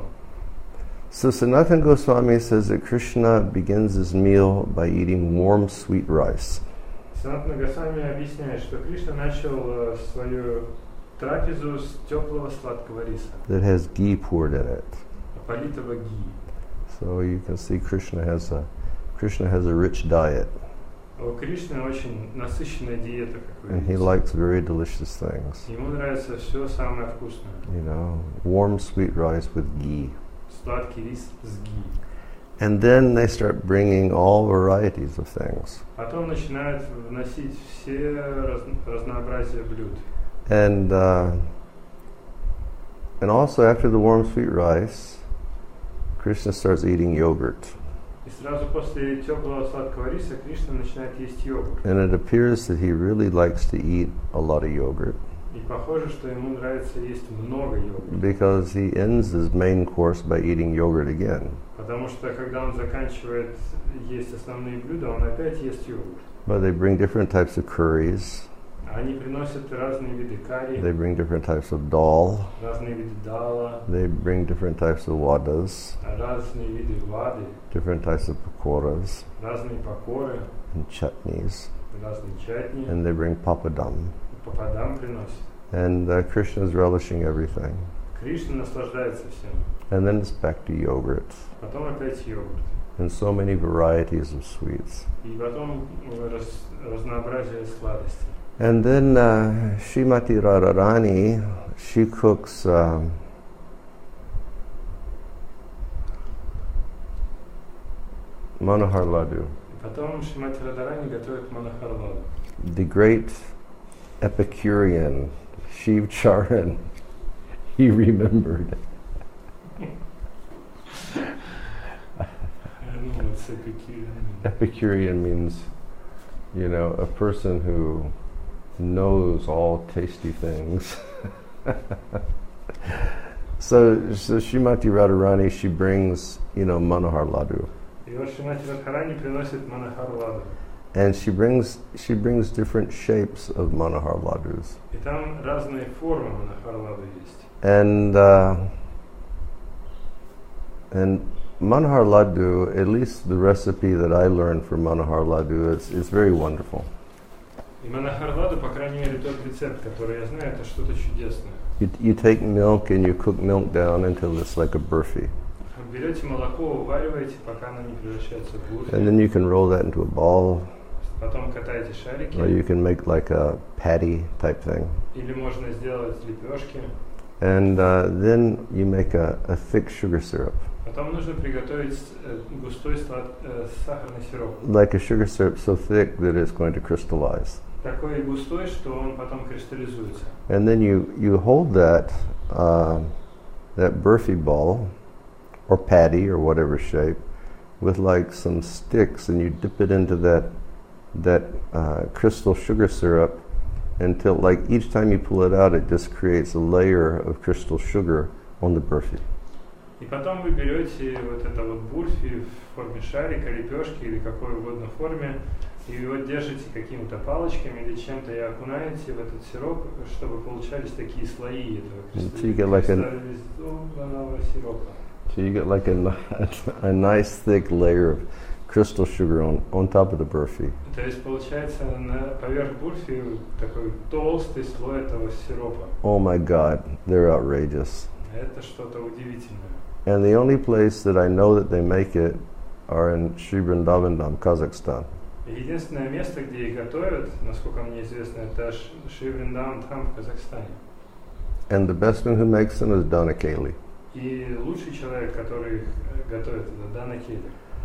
[SPEAKER 1] So Sanatana Goswami says that Krishna begins his meal by eating warm sweet rice.
[SPEAKER 2] Санатана Госвами объясняет, что Кришна начал свою трапезу с теплого сладкого риса,
[SPEAKER 1] That has ghee poured in it.
[SPEAKER 2] политого ги.
[SPEAKER 1] So you can see Krishna has a rich diet,
[SPEAKER 2] У Кришны очень насыщенная диета, как вы
[SPEAKER 1] and he
[SPEAKER 2] видите.
[SPEAKER 1] likes very delicious things.
[SPEAKER 2] Ему нравится все самое вкусное.
[SPEAKER 1] You know, warm sweet rice with ghee.
[SPEAKER 2] Сладкий рис с ги.
[SPEAKER 1] And then they start bringing all varieties of things.
[SPEAKER 2] Потом начинают вносить все разнообразие блюд.
[SPEAKER 1] And also after the warm sweet rice, Krishna starts eating yogurt.
[SPEAKER 2] И сразу после теплого сладкого риса Кришна начинает есть йогурт.
[SPEAKER 1] And it appears that he really likes to eat a lot of yogurt
[SPEAKER 2] И похоже, что ему нравится есть много йогурта.
[SPEAKER 1] because he ends his main course by eating yogurt again.
[SPEAKER 2] Потому что когда он заканчивает есть основные блюда, он опять ест йогурт.
[SPEAKER 1] But they bring different types of curries.
[SPEAKER 2] Они приносят разные виды карри,
[SPEAKER 1] They bring different types of dal.
[SPEAKER 2] разные виды дала,
[SPEAKER 1] They bring different types of wadas,
[SPEAKER 2] разные виды вады,
[SPEAKER 1] different types of pakoras
[SPEAKER 2] разные покоры,
[SPEAKER 1] and chutneys.
[SPEAKER 2] разные чатни,
[SPEAKER 1] And they bring papadam.
[SPEAKER 2] попадам приносят.
[SPEAKER 1] And Krishna is relishing everything.
[SPEAKER 2] Кришна наслаждается всем.
[SPEAKER 1] And then it's back to yogurt.
[SPEAKER 2] Потом опять йогурт.
[SPEAKER 1] And so many varieties of sweets.
[SPEAKER 2] И потом разнообразие сладостей.
[SPEAKER 1] And then Srimati Radharani, she cooks Manohar Laddu.
[SPEAKER 2] Потом Шримати Радарани готовит Манахар Ладу.
[SPEAKER 1] The great Epicurean Shiv Charan, he remembered. Epicurean means, you know, a person who knows all tasty things. So Srimati Radharani, she brings, you know, Manohar Laddu.
[SPEAKER 2] И вот Шримати Радхарани приносит Манахар Ладу.
[SPEAKER 1] And she brings different shapes of Manohar Laddus.
[SPEAKER 2] И там разные формы Манахар Ладу есть.
[SPEAKER 1] And Manohar Laddu, at least the recipe that I learned for Manohar Laddu, is very wonderful.
[SPEAKER 2] И Манахар Ладу, по крайней мере, тот рецепт, который я знаю, это что-то чудесное.
[SPEAKER 1] You take milk and you cook milk down until it's like a burfi.
[SPEAKER 2] Берете молоко, увариваете, пока оно не превращается в бурфи.
[SPEAKER 1] And then you can roll that into a ball,
[SPEAKER 2] Потом катаете шарики.
[SPEAKER 1] or you can make like a patty type thing.
[SPEAKER 2] Или можно сделать лепешки.
[SPEAKER 1] And then you make a thick sugar syrup.
[SPEAKER 2] Потом нужно приготовить густой сахарный сироп.
[SPEAKER 1] Like a sugar syrup so thick that it's going to crystallize.
[SPEAKER 2] такой густой, что он потом кристаллизуется.
[SPEAKER 1] And then you hold that burfi ball, or patty, or whatever shape, with like some sticks, and you dip it into that crystal sugar syrup until, like, each time you pull it out, it just creates a layer of crystal sugar on the burfi.
[SPEAKER 2] И потом вы берете вот это вот бурфи в форме шарика, лепешки или какой угодно форме, и его держите какими-то палочками или чем-то и окунаете в этот сироп, чтобы получались такие слои этого кристаллизованного сиропа.
[SPEAKER 1] So you get like a nice thick layer of crystal sugar on top of the burfi.
[SPEAKER 2] То есть получается поверх бурфи такой толстый слой этого сиропа.
[SPEAKER 1] Oh my God, they're outrageous.
[SPEAKER 2] Это что-то удивительное.
[SPEAKER 1] And the only place that I know that they make it are in Sri Vrindavan, Kazakhstan.
[SPEAKER 2] Единственное место, где их готовят, насколько мне известно, это Шри Вриндаван Дхам в Казахстане.
[SPEAKER 1] And the best one who makes them is Dana Keli.
[SPEAKER 2] И лучший человек, который готовит, это Дана Кели.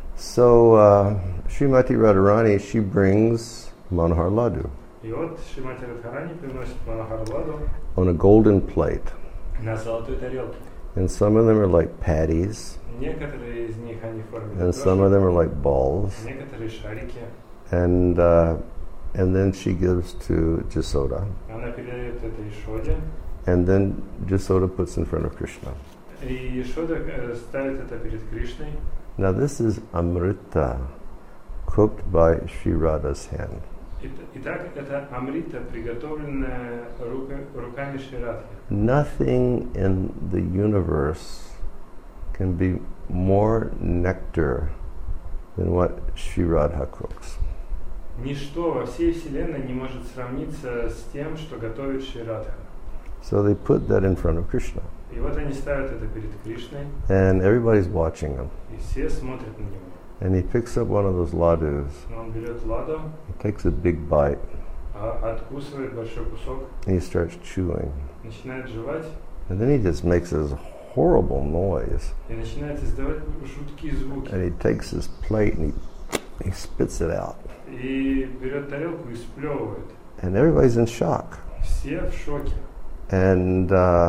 [SPEAKER 1] So Srimati Radharani, she brings Manohar Laddu.
[SPEAKER 2] И вот Шримати Радхарани приносит Манохар Ладу
[SPEAKER 1] on a golden plate.
[SPEAKER 2] на золотой тарелке.
[SPEAKER 1] And some of them are like patties,
[SPEAKER 2] Некоторые из них они в форме
[SPEAKER 1] and some of them are like balls.
[SPEAKER 2] некоторые шарики.
[SPEAKER 1] And then she gives to Jasoda.
[SPEAKER 2] Она передает это Ишоде,
[SPEAKER 1] And then Jasoda puts in front of Krishna.
[SPEAKER 2] и Ишода ставит это перед Кришной.
[SPEAKER 1] Now this is Amrita, cooked by Sri Radha's hand.
[SPEAKER 2] Итак, это Амрита, приготовленная руками Шри Радхи.
[SPEAKER 1] Nothing in the universe can be more nectar than what Sri Radha cooks.
[SPEAKER 2] Ничто во всей Вселенной не может сравниться с тем, что готовит Шри Радха.
[SPEAKER 1] So they put that in front of Krishna.
[SPEAKER 2] И вот они ставят это перед Кришной,
[SPEAKER 1] And everybody's watching him.
[SPEAKER 2] и все смотрят на него.
[SPEAKER 1] And he picks up one of those ladus,
[SPEAKER 2] Он берет ладу,
[SPEAKER 1] takes a big bite,
[SPEAKER 2] откусывает большой кусок,
[SPEAKER 1] and he starts chewing.
[SPEAKER 2] начинает жевать,
[SPEAKER 1] And then he just makes this horrible noise.
[SPEAKER 2] и начинает издавать жуткие звуки.
[SPEAKER 1] And he takes his plate and he spits it out.
[SPEAKER 2] И берет тарелку и сплевывает.
[SPEAKER 1] And everybody's in shock.
[SPEAKER 2] Все в шоке.
[SPEAKER 1] And,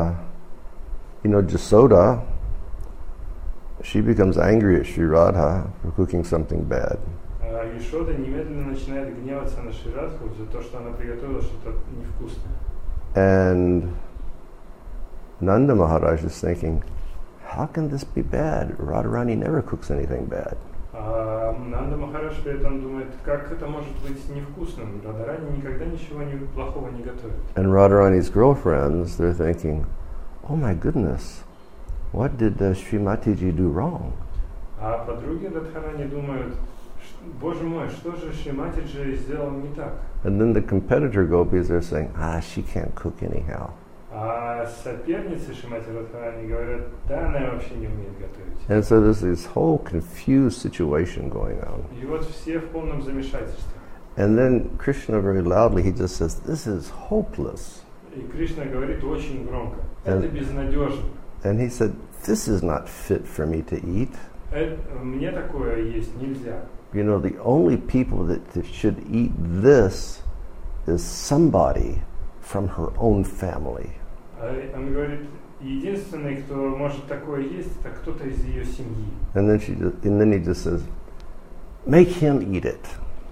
[SPEAKER 1] Jasoda, she becomes angry at Sri Radha for cooking something bad.
[SPEAKER 2] Ишода немедленно начинает гневаться на Шри Радху за то, что она приготовила что-то невкусное.
[SPEAKER 1] And Nanda Maharaj is thinking, how can this be bad? Radharani never cooks anything bad.
[SPEAKER 2] Нанда Махарадж при этом думает, как это может быть невкусным? Радхарани никогда ничего плохого не готовит.
[SPEAKER 1] And Radharani's girlfriends, they're thinking, oh my goodness, what did Srimati ji do wrong?
[SPEAKER 2] А подруги Радхарани думают, боже мой, что же Шриматиджи сделал не так?
[SPEAKER 1] And then the competitor gopis are saying, she can't cook anyhow.
[SPEAKER 2] А соперницы Шримати Радхарани говорят, да, она вообще не умеет готовить.
[SPEAKER 1] And so there's this whole confused situation going on.
[SPEAKER 2] И вот все в полном замешательстве.
[SPEAKER 1] And then Krishna very loudly, he just says, this is hopeless.
[SPEAKER 2] И Кришна говорит очень громко, это безнадежно.
[SPEAKER 1] And he said, this is not fit for me to eat.
[SPEAKER 2] Мне такое есть нельзя.
[SPEAKER 1] The only people that should eat this is somebody from her own family.
[SPEAKER 2] Он говорит, единственный, кто может такое есть, это кто-то из ее семьи.
[SPEAKER 1] And then he just says, make him eat it.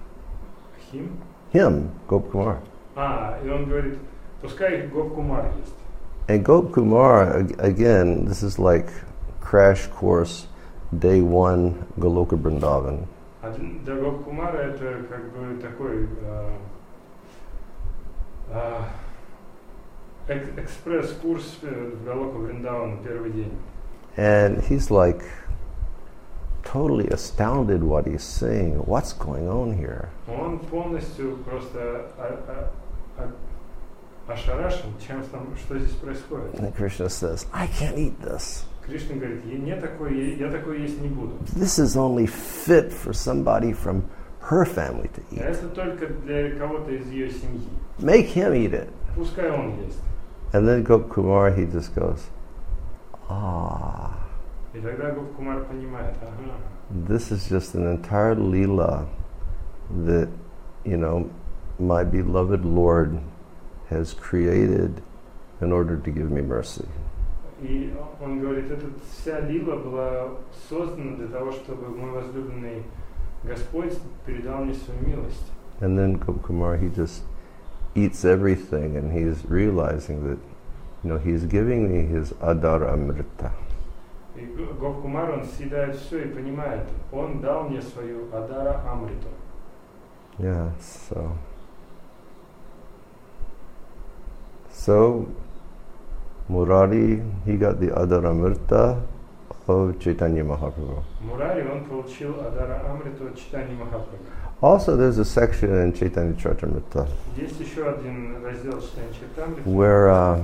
[SPEAKER 1] Him, Gopkumar.
[SPEAKER 2] И он говорит, пускай Гоп-Кумар ест.
[SPEAKER 1] And Gopkumar, again, this is like crash course, day one, Goloka Vrindavan.
[SPEAKER 2] А для Гоп-Кумара это как бы такой экспресс-курс в Галока Вриндаван первый день.
[SPEAKER 1] And he's like totally astounded what he's saying. What's going on here?
[SPEAKER 2] Он полностью просто ошарашен, что здесь происходит.
[SPEAKER 1] And Krishna says, I can't eat this.
[SPEAKER 2] Кришна говорит, я такое есть не буду.
[SPEAKER 1] This is only fit for somebody from her family to eat.
[SPEAKER 2] Это только для кого-то из ее семьи.
[SPEAKER 1] Make him eat it.
[SPEAKER 2] Пускай он ест.
[SPEAKER 1] And then Gopkumar, he just goes,
[SPEAKER 2] И тогда Гоп-Кумар понимает,
[SPEAKER 1] this is just an entire lila that, my beloved Lord has created in order to give me mercy.
[SPEAKER 2] И он говорит, вся лила была создана для того, чтобы мой возлюбленный Господь передал мне свою милость.
[SPEAKER 1] And then Gopkumar, he just eats everything, and he's realizing that, he's giving me his Adara Amrita.
[SPEAKER 2] И Гопкумар, он съедает все и понимает, он дал мне свою Адара Амриту.
[SPEAKER 1] Yeah, so Murari, he got the Adara Amrita of Chaitanya Mahaprabhu.
[SPEAKER 2] Мурари, он получил Адара Амриту от Чайтаньи Махапрабху.
[SPEAKER 1] Also, there's a section in Chaitanya Charitamrita
[SPEAKER 2] Есть еще один раздел Чайтаньи Чаритамриты,
[SPEAKER 1] where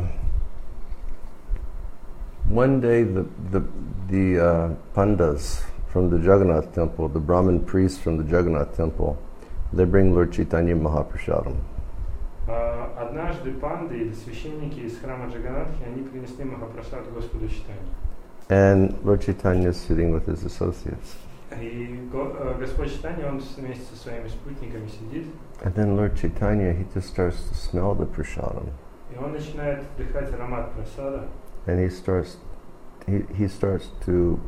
[SPEAKER 1] one day the Pandas from the Jagannath temple, the Brahmin priests from the Jagannath temple, they bring Lord Chaitanya Mahaprasadam.
[SPEAKER 2] Однажды панды или священники из храма Джаганатхи, они принесли Махапрасад Господу Чайтанье.
[SPEAKER 1] And Lord Chaitanya is sitting with his associates.
[SPEAKER 2] И Господь Чайтанья, он вместе со своими спутниками сидит.
[SPEAKER 1] And then Lord Chaitanya, he just starts to smell the prasadam.
[SPEAKER 2] И он начинает вдыхать аромат прасада.
[SPEAKER 1] And he starts to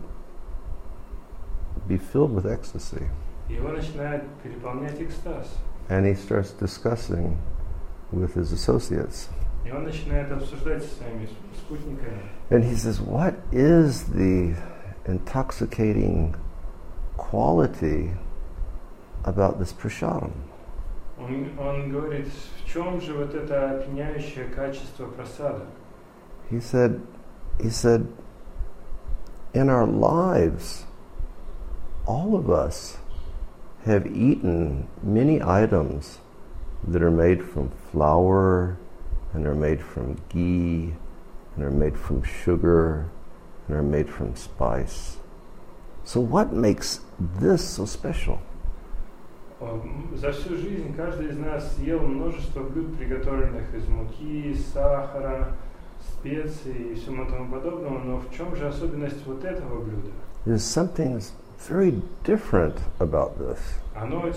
[SPEAKER 1] be filled with ecstasy.
[SPEAKER 2] И его начинает переполнять экстаз.
[SPEAKER 1] And he starts discussing with his associates.
[SPEAKER 2] И он начинает обсуждать со своими спутниками.
[SPEAKER 1] And he says, what is the intoxicating quality about this prasadam?
[SPEAKER 2] Он говорит, в чем же вот это опьяняющее качество прасада?
[SPEAKER 1] He said, in our lives, all of us have eaten many items that are made from flour, and are made from ghee, and are made from sugar, and are made from spice. So what makes this so special?
[SPEAKER 2] За всю жизнь каждый из нас съел множество блюд, приготовленных из муки, сахара, специй и всему тому подобного, но в чем же особенность вот этого блюда?
[SPEAKER 1] There's something very different about this.
[SPEAKER 2] Оно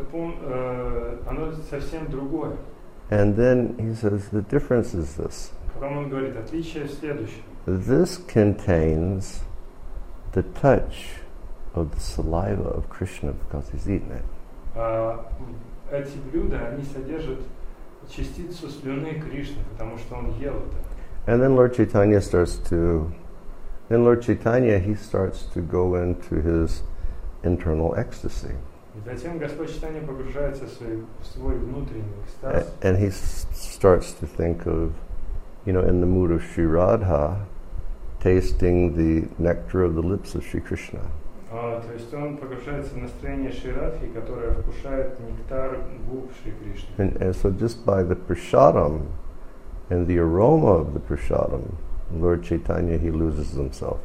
[SPEAKER 2] совсем другое.
[SPEAKER 1] And then he says the difference is this.
[SPEAKER 2] Потом он говорит, отличие в следующем.
[SPEAKER 1] This contains the touch of the saliva of Krishna because he's eaten it.
[SPEAKER 2] Эти блюда, они содержат частицу слюны Кришны, потому что он ел это.
[SPEAKER 1] And then Lord Chaitanya he starts to go into his internal ecstasy.
[SPEAKER 2] И затем Господь Чайтанья погружается в свой внутренний экстаз.
[SPEAKER 1] And he starts to think of, in the mood of Sri Radha, tasting the nectar of the lips of Sri Krishna.
[SPEAKER 2] То есть он погружается в настроение Шри Радхи, которое вкушает нектар губ Шри Кришны.
[SPEAKER 1] And so just by the prasadam and the aroma of the prasadam, Lord Chaitanya, he loses himself.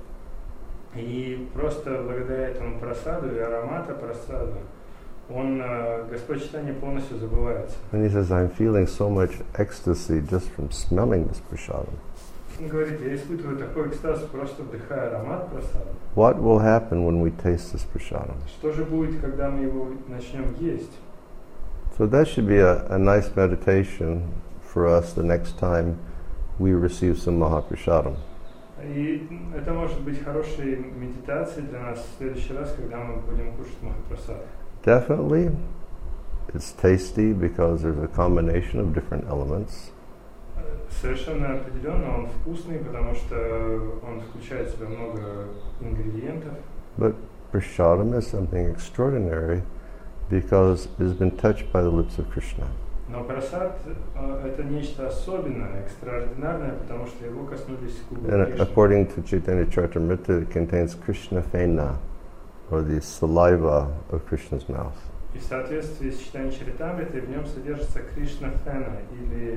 [SPEAKER 2] И просто благодаря этому прасаду и аромата прасада, Господь Чайтанья полностью забывается.
[SPEAKER 1] And he says, I'm feeling so much ecstasy just from smelling this prasadam.
[SPEAKER 2] Он говорит, я испытываю такой экстаз, просто вдыхая аромат прасада.
[SPEAKER 1] What will happen when we taste this prasadam?
[SPEAKER 2] Что же будет, когда мы его начнем есть?
[SPEAKER 1] So that should be a nice meditation for us the next time we receive some Mahaprasadam.
[SPEAKER 2] И это может быть хорошей медитацией для нас в следующий раз, когда мы будем кушать Махапрасад.
[SPEAKER 1] Definitely, it's tasty because there's a combination of different elements.
[SPEAKER 2] Совершенно определенно он вкусный, потому что он включает в себя много ингредиентов.
[SPEAKER 1] But prasadam is something extraordinary because it has been touched by the lips of Krishna.
[SPEAKER 2] Но прасад это нечто особенное, экстраординарное, потому что его коснулись губы
[SPEAKER 1] And
[SPEAKER 2] Кришны.
[SPEAKER 1] according to Chaitanya Charitamrita, it contains Krishna fena, or the saliva of Krishna's mouth.
[SPEAKER 2] И в соответствии с Чайтанья Чаритамритой в нем содержится Кришна фена или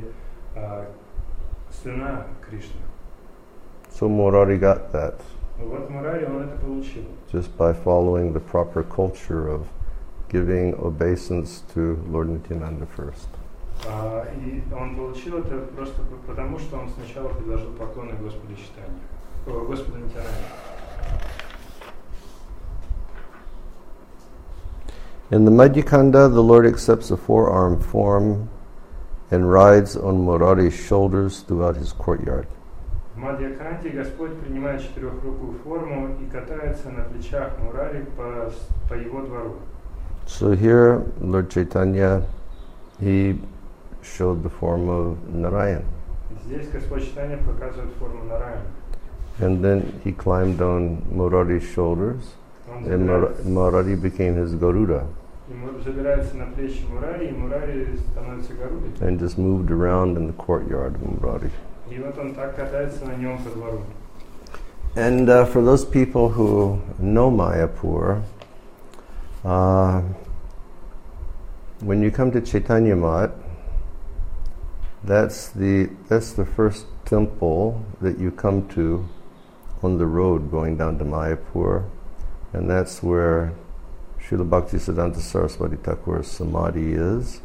[SPEAKER 2] слюна Кришны.
[SPEAKER 1] So Murari got that
[SPEAKER 2] Вот Мурари он это получил.
[SPEAKER 1] just by following the proper culture of giving obeisance to Lord Nityananda first.
[SPEAKER 2] И он получил это просто потому, что он сначала предложил поклоны Господу Чайтанье, Господу Нитянанде.
[SPEAKER 1] In the Madhyakanda, the Lord accepts a four-armed form and rides on Murari's shoulders throughout his courtyard.
[SPEAKER 2] В Мадьяканде Господь принимает четырехрукую форму и катается на плечах Мурари по его двору.
[SPEAKER 1] So here, Lord Chaitanya, he showed the form of Narayan.
[SPEAKER 2] Здесь Господь Чайтанья показывает форму Нараяна.
[SPEAKER 1] And then he climbed on Murari's shoulders, and Murari became his Garuda.
[SPEAKER 2] Ему забирается на плечи Мурари, и Мурари становится Гарудой.
[SPEAKER 1] And just moved around in the courtyard of Murari.
[SPEAKER 2] И вот он так катается на нем по двору.
[SPEAKER 1] And for those people who know Mayapur, when you come to Chaitanya Mat, that's the first temple that you come to on the road going down to Mayapur, and that's where Srila Bhaktisiddhanta Saraswati Thakur's Samadhi is,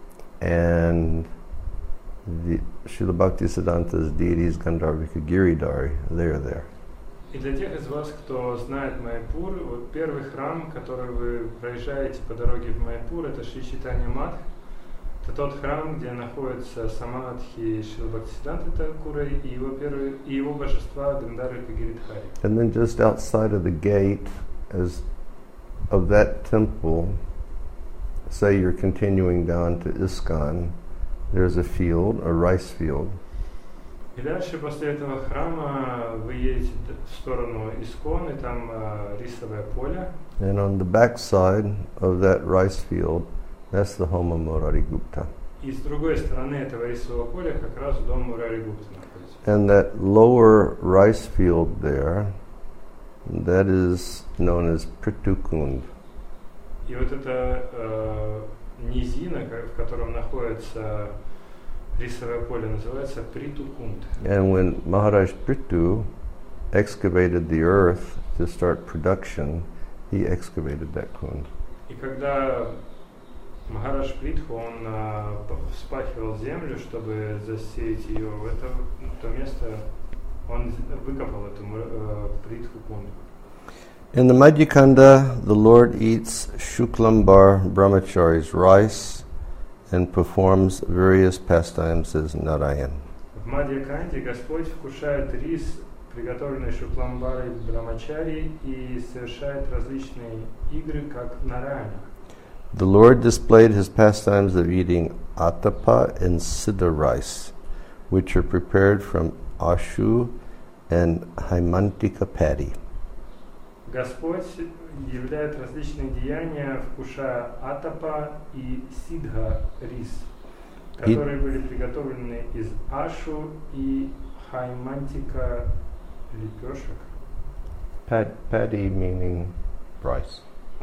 [SPEAKER 1] and the Srila Bhaktisiddhanta's deities Gandharvika Giridhari, they're there.
[SPEAKER 2] И для тех из вас, кто знает Майяпур, вот первый храм, который вы проезжаете по дороге в Майяпур, это Шри Чайтанья Мат. Это тот храм, где находятся самадхи Шрила Бхактисиддханты Thakura и его божества Гандхарвика Гиридхари.
[SPEAKER 1] And then just outside of the gate of that temple, say you're continuing down to ISKCON, there's a field, a rice field.
[SPEAKER 2] И дальше после этого храма вы едете в сторону Искон, и там рисовое поле.
[SPEAKER 1] And on the back side of that rice field, that's the home of Murari Gupta.
[SPEAKER 2] И с другой стороны этого рисового поля как раз дом Мурари Гупты находится.
[SPEAKER 1] And that lower rice field there, that is known as Pritukund.
[SPEAKER 2] И вот эта низина, в котором находится рисовое поле, называется Притукунд.
[SPEAKER 1] And when Maharaj Prithu excavated the earth to start production, he excavated that kund.
[SPEAKER 2] И когда Махарадж Притху, он вспахивал землю, чтобы засеять ее, в то место он выкопал эту Притху кунду.
[SPEAKER 1] In the Madhyakanda, the Lord eats Shuklambar Brahmachari's rice and performs various pastimes as Narayan.
[SPEAKER 2] В Мадьяканде Господь вкушает рис, приготовленный Шукламбарой Брамачари, и совершает различные игры, как Нараяна.
[SPEAKER 1] The Lord displayed his pastimes of eating atapa and siddha rice, which are prepared from ashu and haimantika paddy.
[SPEAKER 2] Господь являет различные деяния, вкушая атапа и сидха рис, которые были приготовлены из ашу и хаймантика лепешек.
[SPEAKER 1] Paddy meaning rice.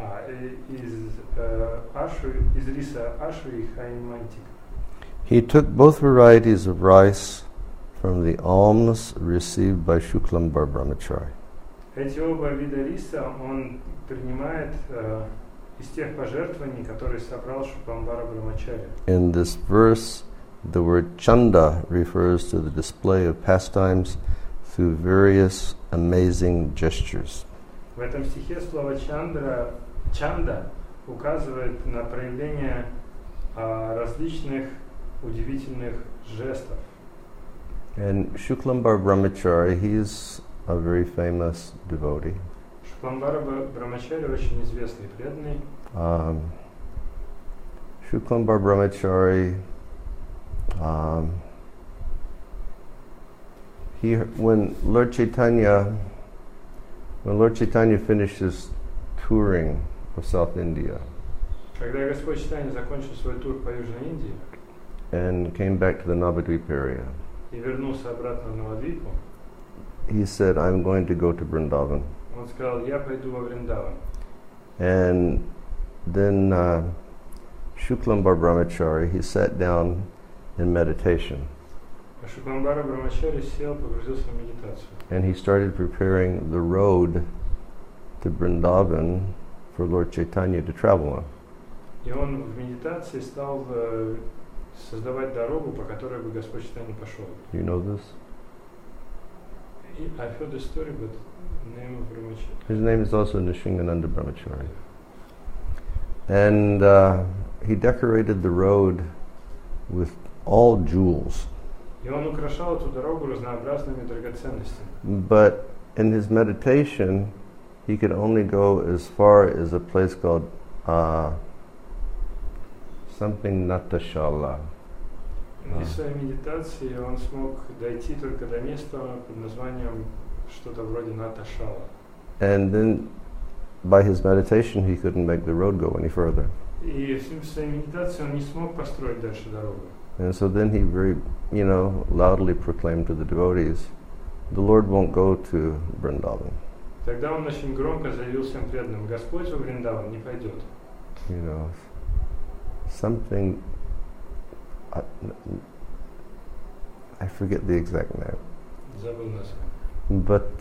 [SPEAKER 2] Из риса ашу и хаймантика.
[SPEAKER 1] He took both varieties of rice from the alms received by Shuklambar Brahmachari.
[SPEAKER 2] Эти оба вида риса он принимает из тех пожертвований, которые собрал Шукламбара Брамачари.
[SPEAKER 1] In this verse, the word chanda refers to the display of pastimes through various amazing gestures.
[SPEAKER 2] В этом стихе слово чанда указывает на проявление различных удивительных жестов.
[SPEAKER 1] And Shuklambar Brahmachari, he's a very famous devotee.
[SPEAKER 2] Шукламбара Брамачари очень известный преданный.
[SPEAKER 1] Shuklambar Brahmachari, when Lord Chaitanya finished his touring of South India,
[SPEAKER 2] когда Господь Чайтанья закончил свой тур по Южной Индии
[SPEAKER 1] and came back to the Navadvip area,
[SPEAKER 2] и вернулся обратно в Навадвипу,
[SPEAKER 1] he said, I'm going to go to Vrindavan.
[SPEAKER 2] Он сказал, я пойду во Вриндаван.
[SPEAKER 1] And then Shuklambar Brahmachari, he sat down in meditation.
[SPEAKER 2] Шукламбара Брамачари сел, погрузился в медитацию.
[SPEAKER 1] And he started preparing the road to Vrindavan for Lord Chaitanya to travel on.
[SPEAKER 2] И он в медитации стал создавать дорогу, по которой бы Господь Чайтанья пошел.
[SPEAKER 1] You know this?
[SPEAKER 2] I've heard the story, but the name of Brahmachari.
[SPEAKER 1] His name is also Nishingananda Brahmachari. And he decorated the road with all jewels.
[SPEAKER 2] И он украшал эту дорогу разнообразными драгоценностями.
[SPEAKER 1] But in his meditation, he could only go as far as a place called something Natashala.
[SPEAKER 2] И в своей медитации он смог дойти только до места под названием что-то вроде Наташала.
[SPEAKER 1] And then by his meditation, he couldn't make the road go any further.
[SPEAKER 2] И в своей медитации он не смог построить дальше дорогу.
[SPEAKER 1] And so then he very, loudly proclaimed to the devotees, the Lord won't go to Vrindavan.
[SPEAKER 2] Тогда он очень громко заявил всем преданным: Господь во Вриндаван не пойдет.
[SPEAKER 1] Something, I forget the exact name.
[SPEAKER 2] Забыл название.
[SPEAKER 1] But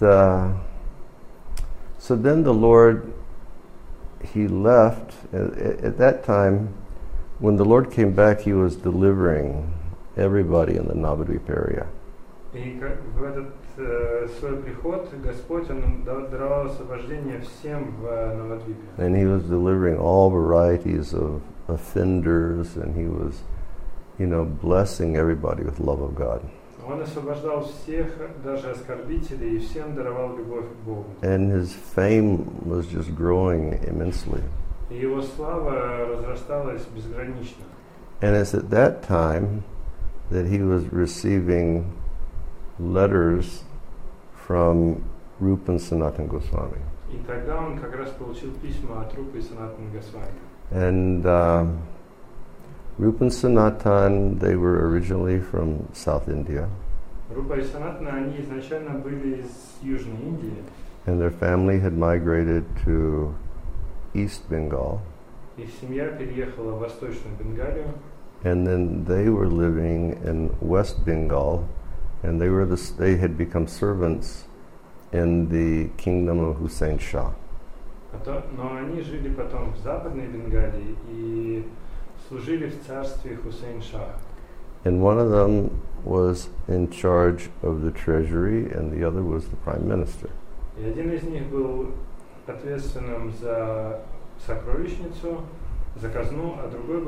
[SPEAKER 1] so then the Lord, he left. At that time, when the Lord came back, he was delivering everybody in the Navadvip area.
[SPEAKER 2] И в этот свой приход Господь он даровал освобождение всем в Навадвипе.
[SPEAKER 1] And he was delivering all varieties of offenders, and he was, blessing everybody with love of God.
[SPEAKER 2] Он освобождал всех, даже оскорбителей, и всем даровал любовь к Богу.
[SPEAKER 1] And his fame was just growing immensely.
[SPEAKER 2] И его слава разрасталась безгранично.
[SPEAKER 1] And it's at that time that he was receiving letters from Rupa and Sanatana Goswami.
[SPEAKER 2] И тогда он как раз получил письма от Рупы и Санатана Госвами.
[SPEAKER 1] And Rupa and Sanatana, they were originally from South India.
[SPEAKER 2] Рупа и Санатана, они изначально были из Южной Индии.
[SPEAKER 1] And their family had migrated to East Bengal.
[SPEAKER 2] Их семья переехала в Восточную Бенгалию.
[SPEAKER 1] And then they were living in West Bengal, and they had become servants in the kingdom of Hussein Shah.
[SPEAKER 2] Но они жили потом в Западной Бенгалии и служили в царстве Хусейн Шаха.
[SPEAKER 1] And one of them was in charge of the treasury, and the other was the prime minister.
[SPEAKER 2] И один из них был ответственным за сокровищницу, за казну, а другой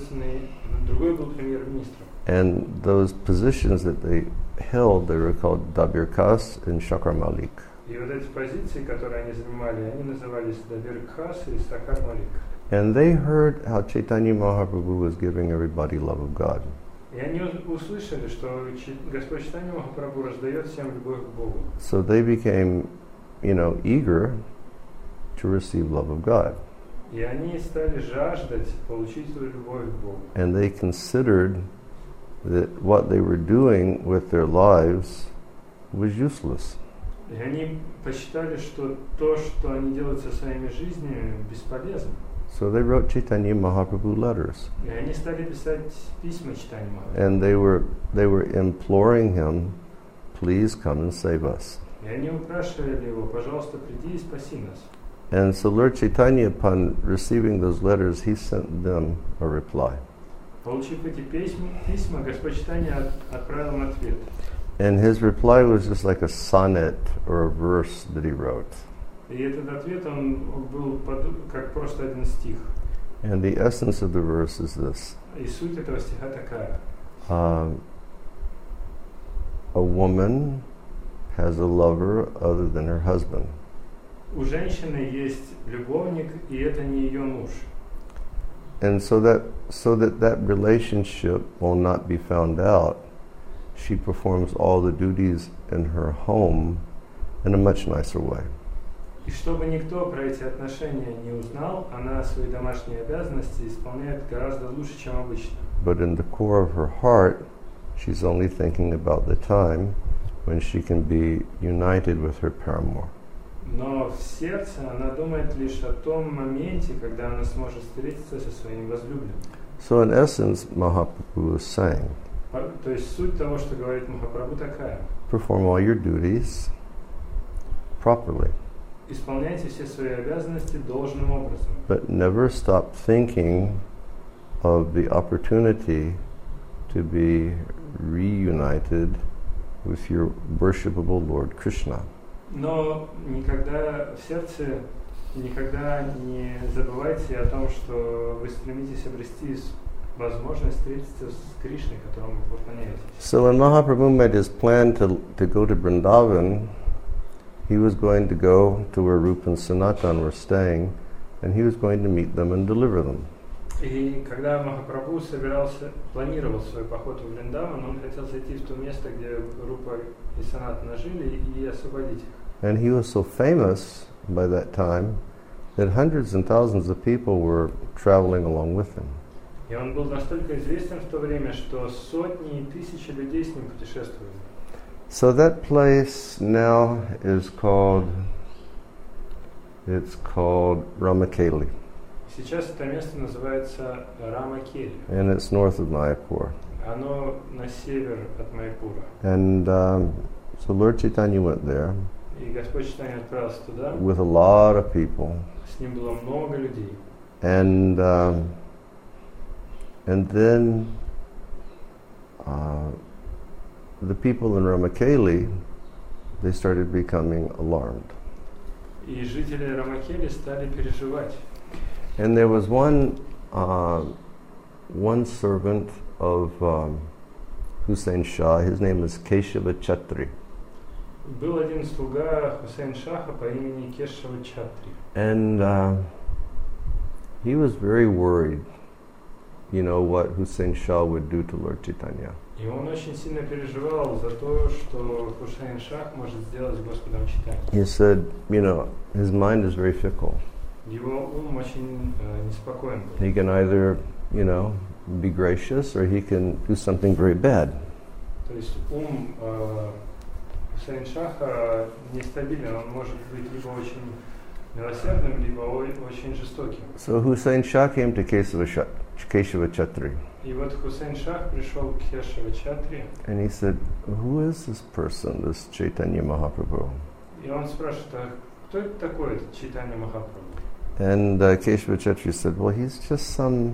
[SPEAKER 2] был премьер-министром.
[SPEAKER 1] And those positions that they held, they were called Dabir Khas and Shakar Malik.
[SPEAKER 2] И вот эти позиции, которые они занимали, они назывались Дабир Khas и Сакар Малик.
[SPEAKER 1] And they heard how Chaitanya Mahaprabhu was giving everybody love of God.
[SPEAKER 2] И они услышали, что Господь Чайтанья Махапрабху раздает всем любовь к Богу.
[SPEAKER 1] So they became, eager to receive love of God.
[SPEAKER 2] И они стали жаждать получить эту любовь к Богу.
[SPEAKER 1] And they considered that what they were doing with their lives was useless.
[SPEAKER 2] И они посчитали, что то, что они делают со своими жизнями, бесполезно.
[SPEAKER 1] So they wrote Chaitanya Mahaprabhu letters.
[SPEAKER 2] И они стали писать письма Чайтанье Махапрабху.
[SPEAKER 1] And they were imploring him, please come and save us.
[SPEAKER 2] И они упрашивали его: пожалуйста, приди и спаси нас.
[SPEAKER 1] And so Lord Chaitanya, upon receiving those letters, he sent them a reply.
[SPEAKER 2] Получив эти письма, Господь Чайтанья отправил им ответ.
[SPEAKER 1] And his reply was just like a sonnet or a verse that he wrote.
[SPEAKER 2] И этот ответ, он был как просто один стих.
[SPEAKER 1] And the essence of the verse is this.
[SPEAKER 2] И суть этого стиха такая.
[SPEAKER 1] A woman has a lover other than her husband.
[SPEAKER 2] У женщины есть любовник, и это не ее муж.
[SPEAKER 1] And so that relationship will not be found out, she performs all the duties in her home in a much nicer way.
[SPEAKER 2] И чтобы никто про эти отношения не узнал, она свои домашние обязанности исполняет гораздо лучше, чем обычно.
[SPEAKER 1] But in the core of her heart, she's only thinking about the time when she can be united with her paramour.
[SPEAKER 2] Но в сердце она думает лишь о том моменте, когда она сможет встретиться со своим возлюбленным.
[SPEAKER 1] So in essence, Mahaprabhu is saying,
[SPEAKER 2] То есть суть того, что говорит Махапрабху, такая.
[SPEAKER 1] Perform all your duties properly.
[SPEAKER 2] Исполняйте все свои обязанности должным образом.
[SPEAKER 1] But never stop thinking of the opportunity to be reunited with your worshipable Lord Krishna.
[SPEAKER 2] Но никогда в сердце Никогда не забывайте о том, что вы стремитесь обрести возможность встретиться с Кришной, которому вы поклоняетесь.
[SPEAKER 1] So when Mahaprabhu made his plan to go to Vrindavan, he was going to go to where Rupa and Sanatan were staying, and he was going to meet them and deliver them.
[SPEAKER 2] И когда Махапрабху планировал свой поход в Вриндаван, он хотел зайти в то место, где Рупа и Санатана жили, и освободить их.
[SPEAKER 1] And he was so famous by that time that hundreds and thousands of people were traveling along with him.
[SPEAKER 2] И он был настолько известен в то время, что сотни и тысячи людей с ним путешествовали.
[SPEAKER 1] So that place now is called Ramakeli.
[SPEAKER 2] Сейчас это место называется Рамакели.
[SPEAKER 1] And it's north of Mayapur.
[SPEAKER 2] Оно на север от Майпура.
[SPEAKER 1] And so Lord Chaitanya went there.
[SPEAKER 2] И Господь Чайтанья отправился туда.
[SPEAKER 1] With a lot of people.
[SPEAKER 2] С ним было много людей.
[SPEAKER 1] And then the people in Ramakeli, they started becoming alarmed.
[SPEAKER 2] И жители Рамакели стали переживать.
[SPEAKER 1] And there was one servant of Hussein Shah. His name is Keshava Chatri.
[SPEAKER 2] Был один слуга Хусейн Шаха по имени Кешава Чатри.
[SPEAKER 1] And he was very worried, you know, what Hussein Shah would do to Lord Chaitanya.
[SPEAKER 2] И он очень сильно переживал за то, что Хусейн Шах может сделать с Господом Чайтаньей.
[SPEAKER 1] He said, you know, his mind is very fickle.
[SPEAKER 2] Его ум очень неспокоен был.
[SPEAKER 1] He can either, you know, be gracious or he can do something very bad.
[SPEAKER 2] То есть ум Хусейн Шаха нестабилен, он может быть либо очень милосердным, либо очень жестоким.
[SPEAKER 1] So Hussein Shah came to Keshava Chatri.
[SPEAKER 2] И вот Хусейн Шах пришел к Кешава Чатри.
[SPEAKER 1] And he said, who is this person, this Chaitanya Mahaprabhu?
[SPEAKER 2] И он спрашивает, а кто это такой, этот Чайтанья Махапрабху?
[SPEAKER 1] And Keshava Chatri said, well, he's just some,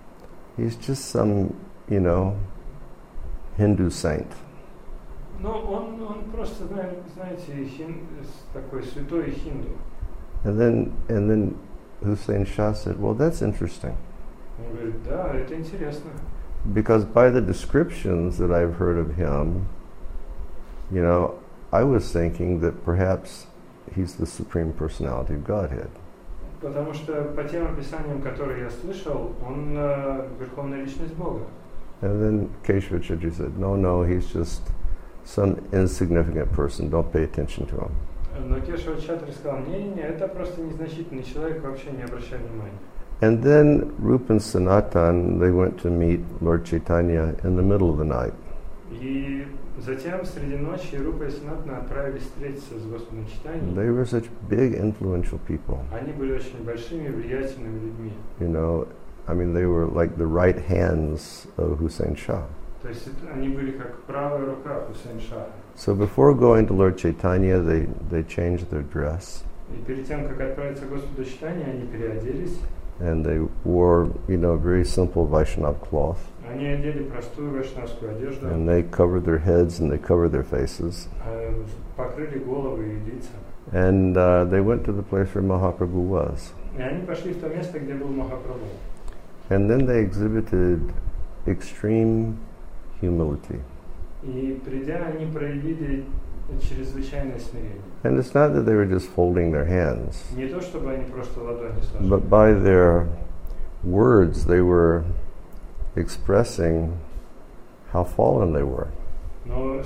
[SPEAKER 1] you know, Hindu saint.
[SPEAKER 2] Ну, он просто, знаете, такой святой хинду.
[SPEAKER 1] And then Hussein Shah said, well, that's interesting.
[SPEAKER 2] Он говорит, да, это интересно.
[SPEAKER 1] Because by the descriptions that I've heard of him, you know, I was thinking that perhaps he's the Supreme Personality of Godhead.
[SPEAKER 2] Потому что по тем описаниям, которые я слышал, он верховная личность Бога.
[SPEAKER 1] And then Keshava Chatri said, no, he's just some insignificant person. Don't pay attention to him.
[SPEAKER 2] Но Кешава Чатри сказал, не, это просто незначительный человек, вообще не обращай внимания.
[SPEAKER 1] And then Rupa and Sanatan, they went to meet Lord Chaitanya in the middle of the night.
[SPEAKER 2] И затем среди ночи Рупа и Санатана отправились встретиться с Господом Чайтаньей.
[SPEAKER 1] They were such big, influential people.
[SPEAKER 2] Они были очень большими, влиятельными людьми.
[SPEAKER 1] You know, I mean, they were like the right hands of Hussein Shah.
[SPEAKER 2] То есть они были как правая рука Хусейн Шаха.
[SPEAKER 1] So before going to Lord Chaitanya, they changed their dress.
[SPEAKER 2] И перед тем, как отправиться к Господу Чайтанье, они переоделись.
[SPEAKER 1] And they wore, you know, very simple Vaishnav cloth.
[SPEAKER 2] Они одели простую вайшнавскую одежду.
[SPEAKER 1] And they covered their heads and they covered their faces.
[SPEAKER 2] Покрыли головы и лица.
[SPEAKER 1] And they went to the place where Mahaprabhu was.
[SPEAKER 2] И они пошли в то место, где был Махапрабху.
[SPEAKER 1] And then they exhibited extreme humility.
[SPEAKER 2] И придя, они проявили чрезвычайное смирение.
[SPEAKER 1] And it's not that they were just folding their hands.
[SPEAKER 2] Не то, чтобы они просто ладони сложили.
[SPEAKER 1] But by their words, they were expressing how fallen they were.
[SPEAKER 2] Но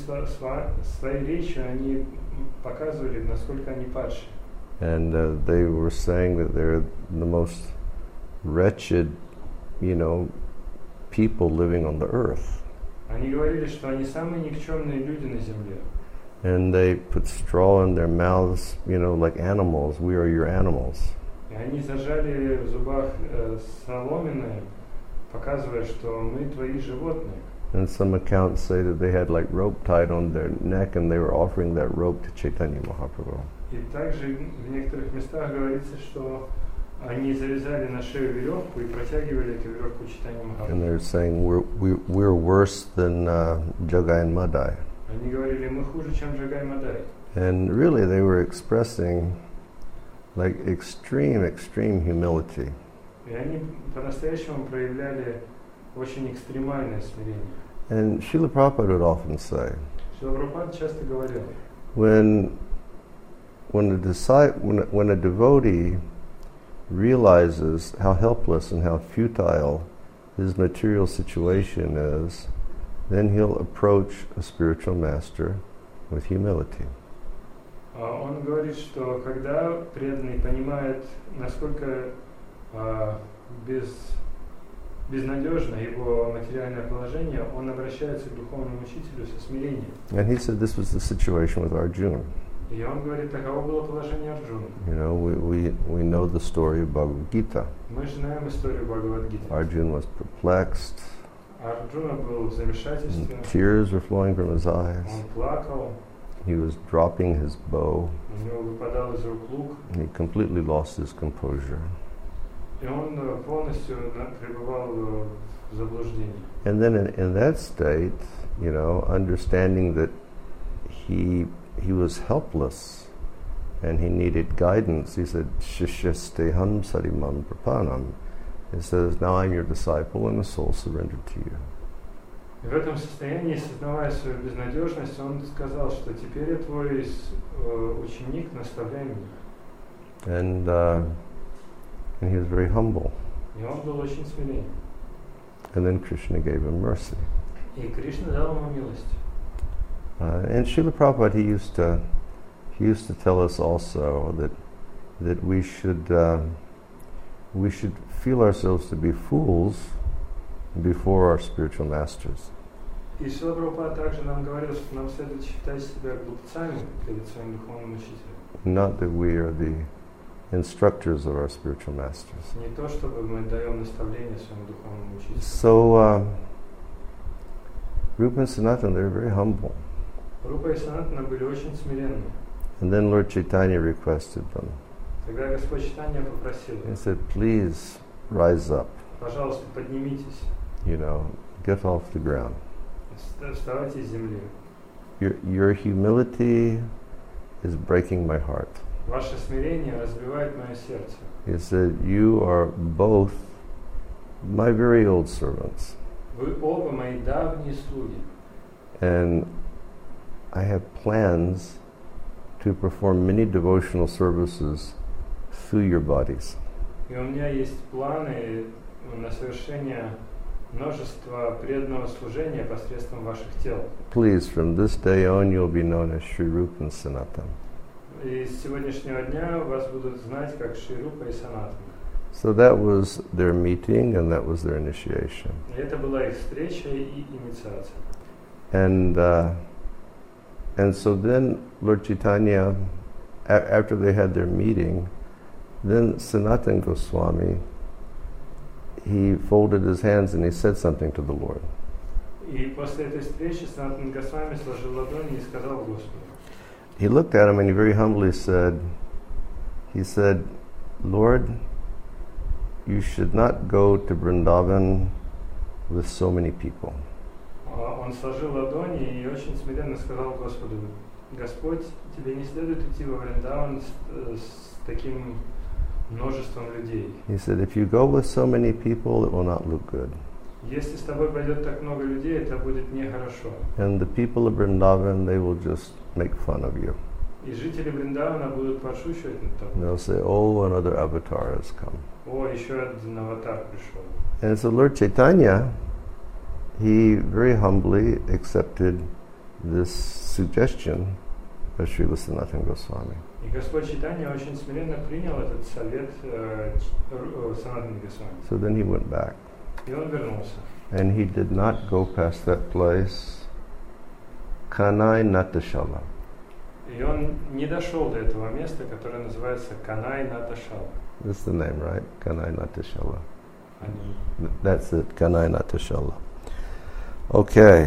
[SPEAKER 2] своей речью они показывали, насколько они падшие.
[SPEAKER 1] And they were saying that they're the most wretched, you know, people living on the earth.
[SPEAKER 2] Они говорили, что они самые никчемные люди на земле.
[SPEAKER 1] And they put straw in their mouths, you know, like animals. We are your animals.
[SPEAKER 2] И они зажали в зубах соломины, показывая, что мы твои животные.
[SPEAKER 1] And some accounts say that they had like rope tied on their neck and they were offering that rope to Chaitanya Mahaprabhu.
[SPEAKER 2] И также в некоторых местах говорится, что они завязали на шею веревку и протягивали эту веревку Чайтанье Махапрабху.
[SPEAKER 1] And they're saying we're worse than Jagai and Madai.
[SPEAKER 2] Они говорили, мы хуже, чем Джагай Мадай.
[SPEAKER 1] And really they were expressing like extreme humility.
[SPEAKER 2] И они по-настоящему проявляли очень экстремальное смирение.
[SPEAKER 1] And Srila Prabhupada would often say,
[SPEAKER 2] Шрила Прабхупада часто говорил,
[SPEAKER 1] when a devotee realizes how helpless and how futile his material situation is, then he'll approach a spiritual master with humility.
[SPEAKER 2] Он говорит, что когда преданный понимает, насколько безнадежно его материальное положение, он обращается к духовному учителю со смирением.
[SPEAKER 1] And he said this was the situation with Arjuna.
[SPEAKER 2] И он говорит, таково было положение Арджуны.
[SPEAKER 1] You know, we know the story of Bhagavad Gita.
[SPEAKER 2] Мы знаем историю Бхагавад-гиты.
[SPEAKER 1] Arjuna was perplexed.
[SPEAKER 2] Арджуна был в замешательстве.
[SPEAKER 1] Tears were flowing from his eyes.
[SPEAKER 2] Он плакал.
[SPEAKER 1] He was dropping his bow.
[SPEAKER 2] У него выпадал из рук лук.
[SPEAKER 1] He completely lost his composure.
[SPEAKER 2] И он полностью пребывал в заблуждении.
[SPEAKER 1] And then in that state, you know, understanding that he was helpless and he needed guidance, he said, Shishasteham sarimam prapanam. He says, now I'm your disciple and the soul surrendered to you.
[SPEAKER 2] И в этом состоянии, сознавая свою безнадежность, он сказал, что теперь я твой ученик, наставляй меня.
[SPEAKER 1] And he was very humble.
[SPEAKER 2] И он был очень смирен.
[SPEAKER 1] And then Krishna gave him mercy.
[SPEAKER 2] И Кришна дал ему милость.
[SPEAKER 1] And Srila Prabhupada, he used to tell us also that we should feel ourselves to be fools before our spiritual masters.
[SPEAKER 2] И Шрила Прабхупада также нам говорил, что нам следует считать себя глупцами перед своим духовным учителем.
[SPEAKER 1] Not that we are the instructors of our spiritual masters.
[SPEAKER 2] Не то, чтобы мы даем наставления своему духовному учителю.
[SPEAKER 1] So Rupa and Sanatana, they're very humble.
[SPEAKER 2] Рупа и Санатана были очень смиренны.
[SPEAKER 1] And then Lord Chaitanya requested them.
[SPEAKER 2] Тогда Господь Чайтанья попросил.
[SPEAKER 1] He said, please rise up.
[SPEAKER 2] Пожалуйста, поднимитесь.
[SPEAKER 1] You know, get off the ground.
[SPEAKER 2] Вставайте с земли.
[SPEAKER 1] Your humility is breaking my heart.
[SPEAKER 2] Ваше смирение разбивает мое сердце.
[SPEAKER 1] He said, you are both my very old servants.
[SPEAKER 2] Вы оба мои давние слуги.
[SPEAKER 1] And I have plans to perform many devotional services through your bodies.
[SPEAKER 2] И у меня есть планы на совершение множества преданного служения посредством ваших тел.
[SPEAKER 1] Please, from this day on, you'll be known as Sri Rupa and Sanatana.
[SPEAKER 2] И с сегодняшнего дня вас будут знать как Шри Рупа и Санатана.
[SPEAKER 1] So that was their meeting, and that was their initiation.
[SPEAKER 2] И это была их встреча и инициация.
[SPEAKER 1] And so then Lord Chaitanya, after they had their meeting, then Sanatana Goswami, he folded his hands and he said something to the Lord.
[SPEAKER 2] И после этой встречи Санатана Госвами сложил ладони и сказал Господу.
[SPEAKER 1] He looked at him and he very humbly said, Lord, you should not go to Vrindavan with so many people.
[SPEAKER 2] Он сложил ладони и очень смиренно сказал Господу: Господь, тебе не следует идти во Вриндаван с таким множеством людей.
[SPEAKER 1] He said, if you go with so many people, it will not look good.
[SPEAKER 2] Если с тобой пойдет так много людей, это будет нехорошо.
[SPEAKER 1] And the people of Vrindavan, they will just make fun of you.
[SPEAKER 2] И жители Вриндавана будут подшучивать над тобой.
[SPEAKER 1] They'll say, oh, another avatar has come.
[SPEAKER 2] О, еще один аватар пришел.
[SPEAKER 1] And so Lord Chaitanya, he very humbly accepted this suggestion of Srila Sanatana Goswami.
[SPEAKER 2] И Господь Чайтанья очень смиренно принял этот совет Санатана Госвами.
[SPEAKER 1] So then he went back.
[SPEAKER 2] И он вернулся.
[SPEAKER 1] And he did not go past that place, Kanai Natashala.
[SPEAKER 2] И он не дошел до этого места, которое называется Канай Наташала.
[SPEAKER 1] That's the name, right? Kanai Natashala. That's it, Kanai Natashala. Okay.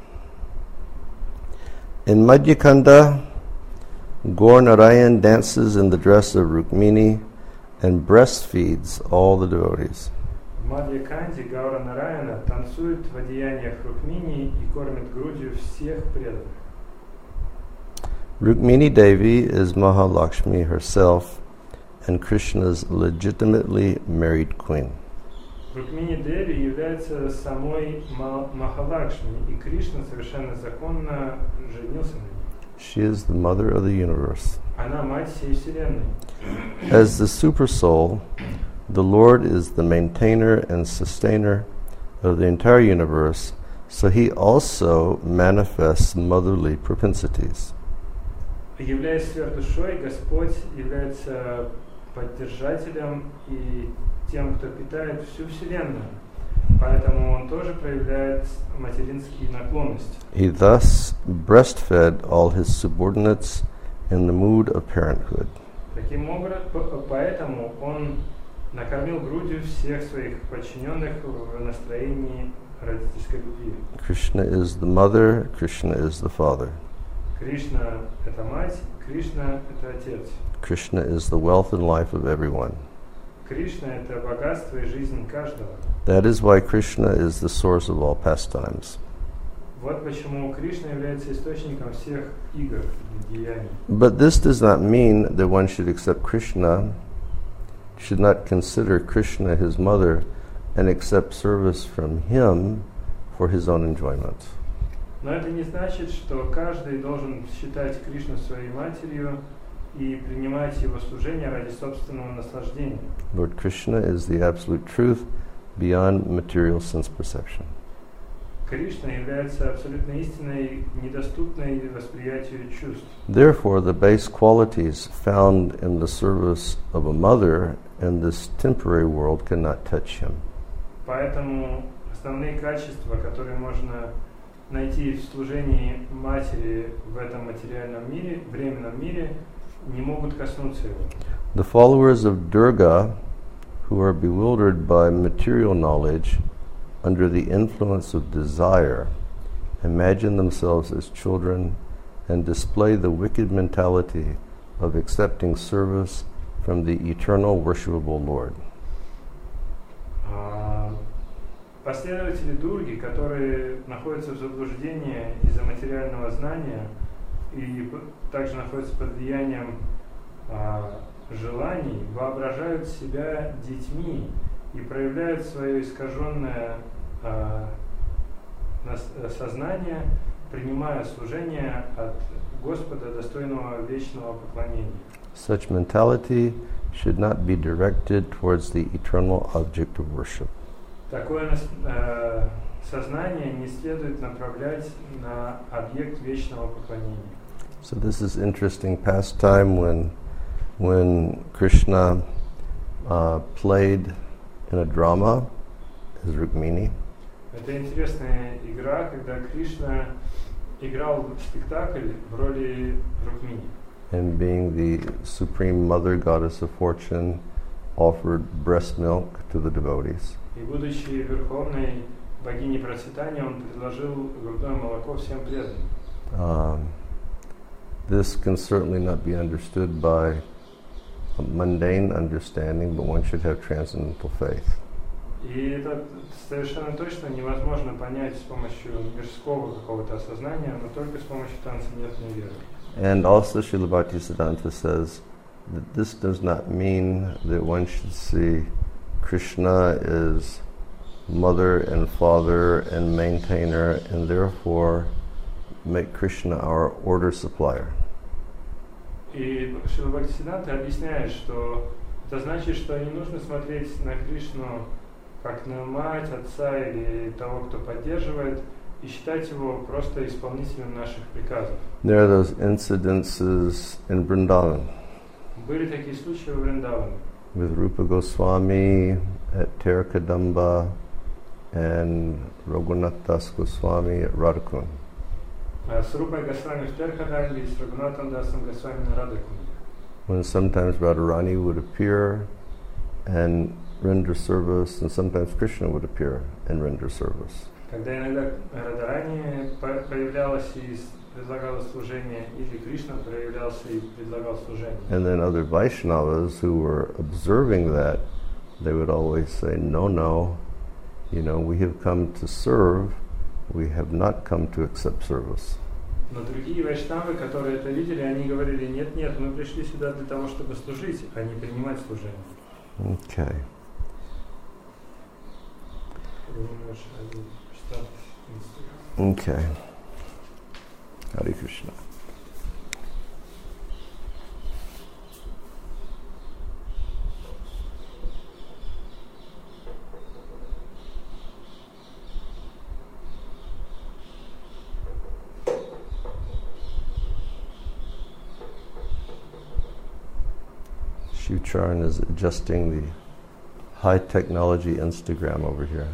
[SPEAKER 1] In Madhyakanda, Gaur Narayan dances in the dress of Rukmini and breastfeeds all the devotees.
[SPEAKER 2] В Мадьяканде Гаура Нараяна танцует в одеяниях Рукмини и кормит грудью всех преданных.
[SPEAKER 1] Rukmini Devi is Mahalakshmi herself, and Krishna's legitimately married queen.
[SPEAKER 2] Рукмини Деви является самой Махалакшми, и Кришна совершенно законно женился на ней.
[SPEAKER 1] She is the mother of the universe.
[SPEAKER 2] Она мать всей Вселенной.
[SPEAKER 1] As the Supersoul, the Lord is the maintainer and sustainer of the entire universe, so he also manifests motherly propensities.
[SPEAKER 2] Являясь сверхдушой, Господь является поддержателем и тем, кто питает всю Вселенную. Поэтому Он тоже проявляет материнские наклонности.
[SPEAKER 1] He thus breastfed all his subordinates in the mood of parenthood.
[SPEAKER 2] Таким образом, поэтому Он накормил грудью всех своих подчиненных в настроении родительской любви.
[SPEAKER 1] Krishna is the mother, Krishna is the father.
[SPEAKER 2] Кришна – это мать, Кришна – это отец.
[SPEAKER 1] Krishna is the wealth and life of everyone.
[SPEAKER 2] Кришна – это богатство и жизнь каждого.
[SPEAKER 1] That is why Krishna is the source of all pastimes.
[SPEAKER 2] Вот почему Кришна является источником всех игр и деяний.
[SPEAKER 1] But this does not mean that one should accept Krishna, should not consider Krishna his mother, and accept service from him for his own enjoyment.
[SPEAKER 2] Но это не значит, что каждый должен считать Кришну своей матерью и принимать его служение ради собственного наслаждения.
[SPEAKER 1] Lord Krishna is the absolute truth beyond material sense perception.
[SPEAKER 2] Кришна является абсолютной истиной, недоступной восприятию чувств.
[SPEAKER 1] Therefore, the base qualities found in the service of a mother in this temporary world cannot touch him.
[SPEAKER 2] Поэтому основные качества, которые можно найти в служении матери в этом материальном мире, временном мире, не могут коснуться его.
[SPEAKER 1] The followers of Durga, who are bewildered by material knowledge under the influence of desire, imagine themselves as children and display the wicked mentality of accepting service from the eternal worshipable Lord.
[SPEAKER 2] Последователи Дурги, которые находятся в заблуждении из-за материального знания и также находятся под влиянием желаний, воображают себя детьми и проявляют свое искаженное сознание, принимая служение от Господа, достойного вечного поклонения.
[SPEAKER 1] Such mentality should not be directed towards the eternal object of worship.
[SPEAKER 2] Такое сознание не следует направлять на объект вечного поклонения.
[SPEAKER 1] So this is interesting pastime when Krishna played in a drama as Rukmini.
[SPEAKER 2] Это интересная игра, когда Кришна играл в спектакль в роли Рукмини.
[SPEAKER 1] And being the supreme mother goddess of fortune, offered breast milk to the devotees.
[SPEAKER 2] И будучи верховной богиней процветания, он предложил грудное молоко всем преданным.
[SPEAKER 1] This can certainly not be understood by a mundane understanding, but one should have transcendental faith.
[SPEAKER 2] И это совершенно точно невозможно понять с помощью мирского какого-то осознания, но только с помощью трансцендентной веры.
[SPEAKER 1] And also Srila Bhaktisiddhanta says that this does not mean that one should see Krishna as mother and father and maintainer, and therefore make Krishna our order supplier.
[SPEAKER 2] И Шрила Бхактисиддханта объясняет, что это значит, что не нужно смотреть на Кришну как на мать, отца или того, кто поддерживает, и считать его просто исполнителем наших приказов.
[SPEAKER 1] There are those incidences in Vrindavan.
[SPEAKER 2] Были такие случаи в Вриндаване.
[SPEAKER 1] With Rupa Goswami at Terkadamba and Raghunath Das Goswami at Radhakund.
[SPEAKER 2] С Рупой Госвами в Теркадамбе и с Рагунатом Дасом Госвами на Радхакунде.
[SPEAKER 1] When sometimes Radharani would appear and render service, and sometimes Krishna would appear and render service.
[SPEAKER 2] Когда иногда Радharani появлялась и предлагала служение, или Кришна проявлялся и предлагал служение.
[SPEAKER 1] And then other Vaishnavas who were observing that, they would always say, no, we have come to serve, we have not come to accept service.
[SPEAKER 2] Но другие вайшнавы, которые это видели, они говорили, нет, мы пришли сюда для того, чтобы служить, а не принимать служение.
[SPEAKER 1] Okay. Okay. Hare Krishna. Shiv Charan is adjusting the high technology Instagram over here.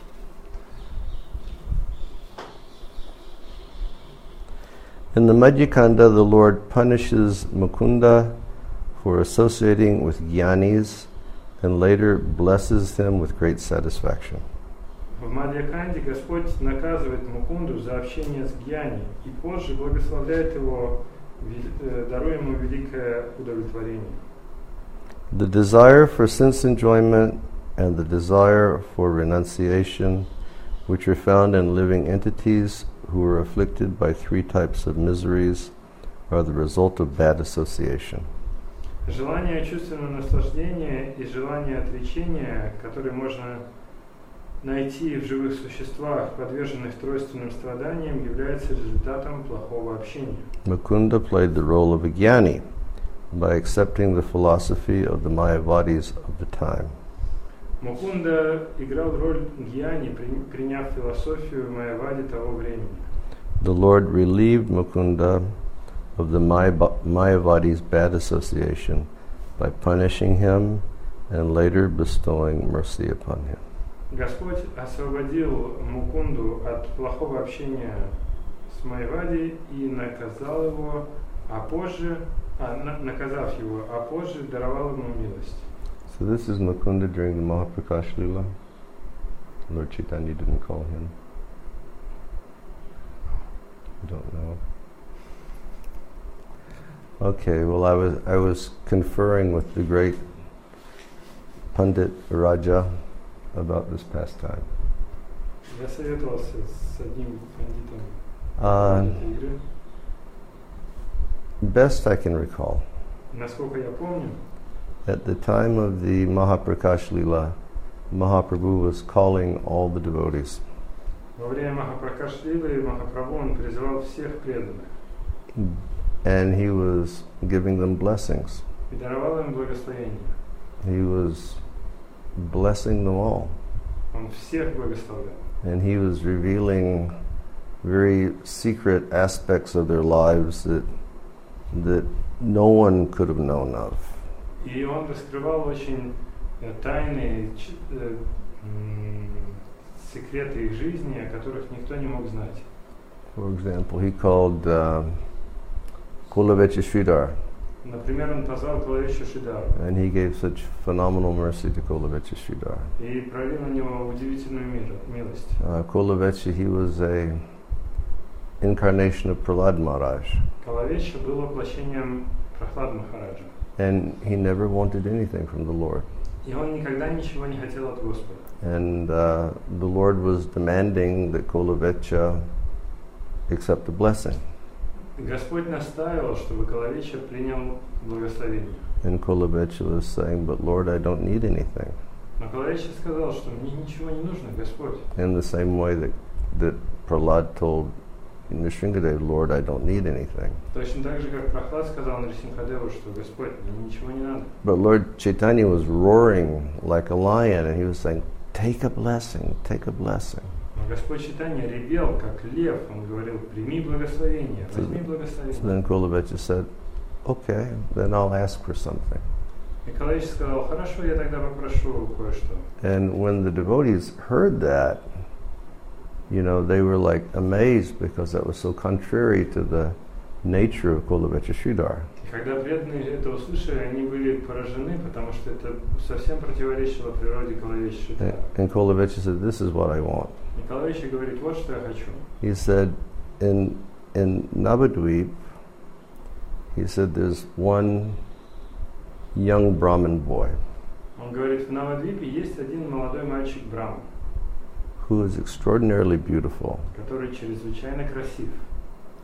[SPEAKER 1] In the Madhyakanda, the Lord punishes Mukunda for associating with Gyanis and later blesses him with great satisfaction.
[SPEAKER 2] В Мадьяканде Господь наказывает Мукунду за общение с Гьяни и позже благословляет его, даруя ему великое удовлетворение.
[SPEAKER 1] The desire for sense enjoyment and the desire for renunciation, which are found in living entities who are afflicted by three types of miseries, are the result of bad association.
[SPEAKER 2] Желание чувственного наслаждения и желание отречения, которые можно найти в живых существах, подверженных тройственным страданиям, является результатом плохого общения.
[SPEAKER 1] Mukunda played the role of a Jnani by accepting the philosophy of the Mayavadis of the time.
[SPEAKER 2] Мукунда играл роль гьяни, приняв философию Майявади того времени.
[SPEAKER 1] The Lord relieved Mukunda of the Mayavadi's bad association by punishing him and later bestowing mercy upon him.
[SPEAKER 2] Господь освободил Мукунду от плохого общения с Майявади и наказал его, наказав его, а позже даровал ему милость.
[SPEAKER 1] So this is Mukunda during the Mahaprakash Lila. Lord Chaitanya didn't call him. Don't know. Okay, well I was conferring with the great Pandit Raja about this pastime.
[SPEAKER 2] Я советовался с одним пандитом этой игры.
[SPEAKER 1] Best I can recall.
[SPEAKER 2] Насколько я помню,
[SPEAKER 1] At the time of the Mahaprakash Lila, Mahaprabhu was calling all the devotees.
[SPEAKER 2] во время Махапракаш-лилы Махапрабху он призывал всех преданных
[SPEAKER 1] And he was giving them blessings.
[SPEAKER 2] и даровал им благословение.
[SPEAKER 1] He was blessing them all.
[SPEAKER 2] Он всех благословлял.
[SPEAKER 1] And he was revealing very secret aspects of their lives that no one could have known of.
[SPEAKER 2] И он раскрывал очень тайные секреты их жизни, о которых никто не мог знать.
[SPEAKER 1] For example, he called Kulavecha Sridhar.
[SPEAKER 2] Например, он позвал Кулавеча Шридару.
[SPEAKER 1] And he gave such phenomenal mercy to Kulavecha Sridhar.
[SPEAKER 2] И пролил на него удивительную милость.
[SPEAKER 1] Kulavecha, he was a incarnation of Prahlad Maharaj.
[SPEAKER 2] Кулавеча был воплощением Прахлад Махараджа.
[SPEAKER 1] And he never wanted anything from the Lord.
[SPEAKER 2] И он никогда ничего не хотел от Господа.
[SPEAKER 1] And the Lord was demanding that Kulavecha accept the blessing.
[SPEAKER 2] Господь настаивал, чтобы Кулавеча принял благословение.
[SPEAKER 1] And Kulavecha was saying, but Lord, I don't need anything.
[SPEAKER 2] Но Кулавеча сказал, что мне ничего не нужно, Господь.
[SPEAKER 1] In the same way that Prahlad told Nrsingadev, Lord, I don't need anything.
[SPEAKER 2] Точно так же, как Прахлад сказал Нрсимхадеву, что Господь, мне ничего не надо.
[SPEAKER 1] But Lord Chaitanya was roaring like a lion, and he was saying, take a blessing, take a blessing.
[SPEAKER 2] Но Господь Чайтанья ревел, как лев. Он говорил, прими благословение, возьми
[SPEAKER 1] So
[SPEAKER 2] благословение.
[SPEAKER 1] then Kulavecha said, okay, then I'll ask for something.
[SPEAKER 2] И Кулавеч сказал, хорошо, я тогда попрошу кое-что.
[SPEAKER 1] And when the devotees heard that, you know, they were like amazed because that was so contrary to the nature of Kulavecha Sridhar.
[SPEAKER 2] И когда преданные это услышали, они были поражены, потому что это совсем противоречило природе Кулавеча Шридхара.
[SPEAKER 1] And Kulavecha said, this is what I want.
[SPEAKER 2] И Кулавеч говорит, вот что я хочу.
[SPEAKER 1] He said, in Navadvip, he said there's one young Brahmin boy
[SPEAKER 2] Он говорит, в Навадвипе есть один молодой мальчик Брахман,
[SPEAKER 1] who is extraordinarily beautiful.
[SPEAKER 2] который чрезвычайно красив.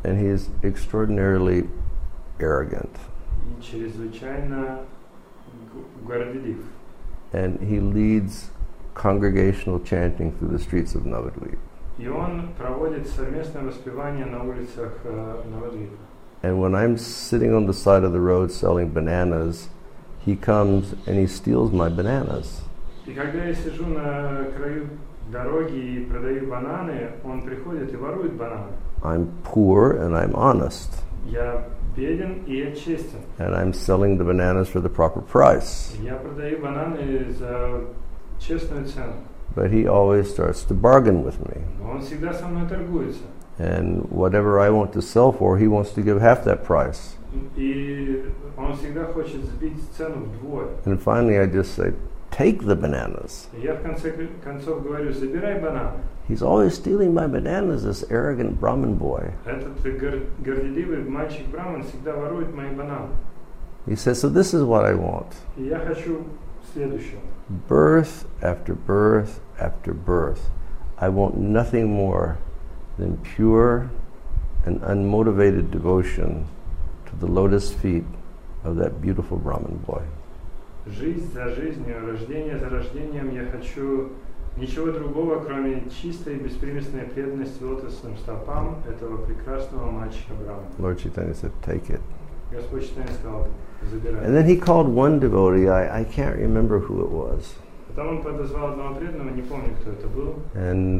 [SPEAKER 1] And he is extraordinarily arrogant.
[SPEAKER 2] И чрезвычайно горделив.
[SPEAKER 1] And he leads congregational chanting through the streets of Navadvip.
[SPEAKER 2] И он проводит совместное воспевание на улицах Навадвипа.
[SPEAKER 1] And when I'm sitting on the side of the road selling bananas, he comes and he steals my bananas.
[SPEAKER 2] И когда я сижу на краю дороги и продаю бананы, он приходит и ворует бананы.
[SPEAKER 1] I'm poor and I'm honest.
[SPEAKER 2] Я беден и я честен.
[SPEAKER 1] And I'm selling the bananas for the proper price.
[SPEAKER 2] Я продаю бананы за честную цену.
[SPEAKER 1] But he always starts to bargain with me.
[SPEAKER 2] Но он всегда со мной торгуется.
[SPEAKER 1] And whatever I want to sell for, he wants to give half that price.
[SPEAKER 2] И он всегда хочет сбить цену вдвое.
[SPEAKER 1] And finally I just say, take the bananas.
[SPEAKER 2] И я в конце концов говорю, забирай бананы.
[SPEAKER 1] He's always stealing my bananas, this arrogant Brahmin boy.
[SPEAKER 2] Этот горделивый мальчик-браман всегда ворует мои бананы.
[SPEAKER 1] He says, so this is what I want.
[SPEAKER 2] И я хочу следующего.
[SPEAKER 1] Birth after birth after birth. I want nothing more than pure and unmotivated devotion to the lotus feet of that beautiful Brahmin boy.
[SPEAKER 2] Жизнь за жизнью, рождение за рождением я хочу ничего другого, кроме чистой и беспримесной преданности лотосным стопам этого прекрасного мальчика Брамана.
[SPEAKER 1] Lord Chaitanya said, take it.
[SPEAKER 2] Господь Чайтанья сказал, забирай.
[SPEAKER 1] And then he called one devotee, I can't remember who it was.
[SPEAKER 2] Потом он подозвал одного преданного, не помню, кто это был.
[SPEAKER 1] And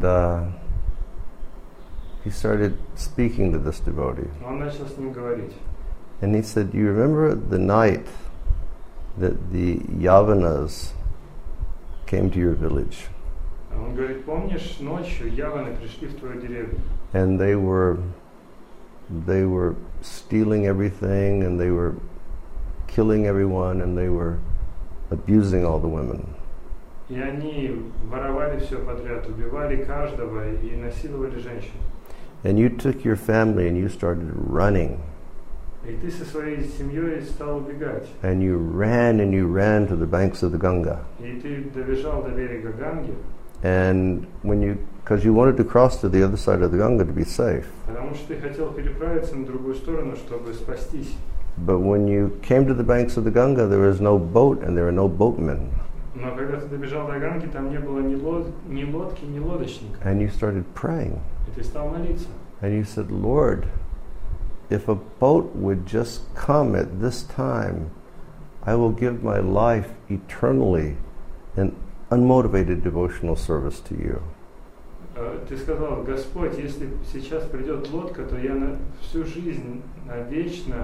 [SPEAKER 1] he started speaking to this devotee.
[SPEAKER 2] Он начал с ним говорить.
[SPEAKER 1] And he said, do you remember the night that the Yavanas came to your village?
[SPEAKER 2] Он говорит, помнишь, ночью яваны пришли в твою деревню.
[SPEAKER 1] And they were stealing everything, and they were killing everyone, and they were abusing all the women.
[SPEAKER 2] И они воровали все подряд, убивали каждого и насиловали женщин.
[SPEAKER 1] And you took your family and you started running.
[SPEAKER 2] И ты со своей семьей стал убегать.
[SPEAKER 1] And you ran to the banks of the Ganga.
[SPEAKER 2] И ты добежал до берега Ганги.
[SPEAKER 1] And because you wanted to cross to the other side of the Ganga to be safe.
[SPEAKER 2] Потому что ты хотел переправиться на другую сторону, чтобы спастись.
[SPEAKER 1] But when you came to the banks of the Ganga, there was no boat and there were no boatmen.
[SPEAKER 2] Но когда ты добежал до Ганги, там не было ни лодки, ни лодочника.
[SPEAKER 1] And you started praying.
[SPEAKER 2] И ты стал молиться.
[SPEAKER 1] And you said, Lord, if a boat would just come at this time, I will give my life eternally in unmotivated devotional service to you.
[SPEAKER 2] Ты сказал, Господь, если сейчас придет лодка, то я на всю жизнь, навечно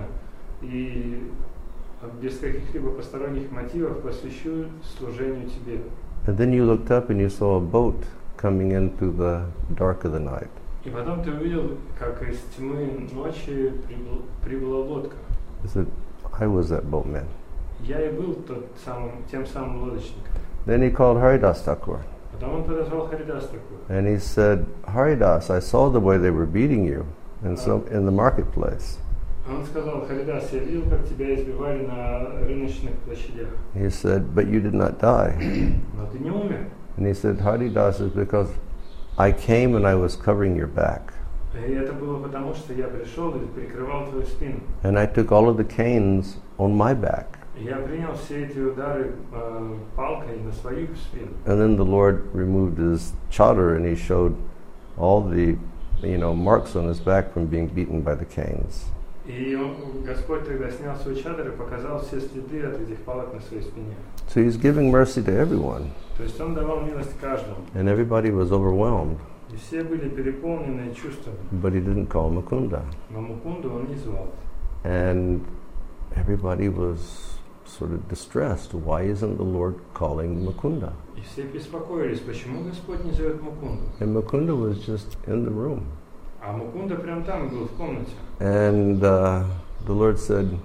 [SPEAKER 2] и без каких-либо посторонних мотивов посвящу служению Тебе.
[SPEAKER 1] And then you looked up and you saw a boat coming in through the dark of the night.
[SPEAKER 2] И потом ты увидел, как из тьмы ночи прибыла лодка.
[SPEAKER 1] He said, I was that boatman.
[SPEAKER 2] Я и был тем самым лодочником.
[SPEAKER 1] Then he called Haridas Thakur.
[SPEAKER 2] Потом он подозвал Харидас Такур.
[SPEAKER 1] And he said, Haridas, I saw the way they were beating you in the marketplace.
[SPEAKER 2] Он сказал, Харидас, я видел, как тебя избивали на рыночных площадях.
[SPEAKER 1] He said, but you did not die.
[SPEAKER 2] Но ты не умер.
[SPEAKER 1] And he said, Haridas, is because I came and I was covering your back.
[SPEAKER 2] И это было потому, что я пришел и прикрывал твою спину.
[SPEAKER 1] And I took all of the canes on my back.
[SPEAKER 2] Я принял все эти удары палкой на свою спину.
[SPEAKER 1] And then the Lord removed his chadar and he showed all the, marks on his back from being beaten by the canes.
[SPEAKER 2] И Господь тогда снял свой чадр и показал все следы от этих палок на своей спине.
[SPEAKER 1] So he's giving mercy to everyone.
[SPEAKER 2] То есть он давал милость каждому.
[SPEAKER 1] And everybody was overwhelmed.
[SPEAKER 2] И все были переполнены чувствами.
[SPEAKER 1] But he didn't call Mukunda.
[SPEAKER 2] Но Мукунду он не звал.
[SPEAKER 1] And everybody was sort of distressed. Why isn't the Lord calling Mukunda?
[SPEAKER 2] И все беспокоились, почему Господь не зовет Мукунду.
[SPEAKER 1] And Mukunda was just in the room.
[SPEAKER 2] А Мукунда прям там был, в комнате.
[SPEAKER 1] And the Lord said,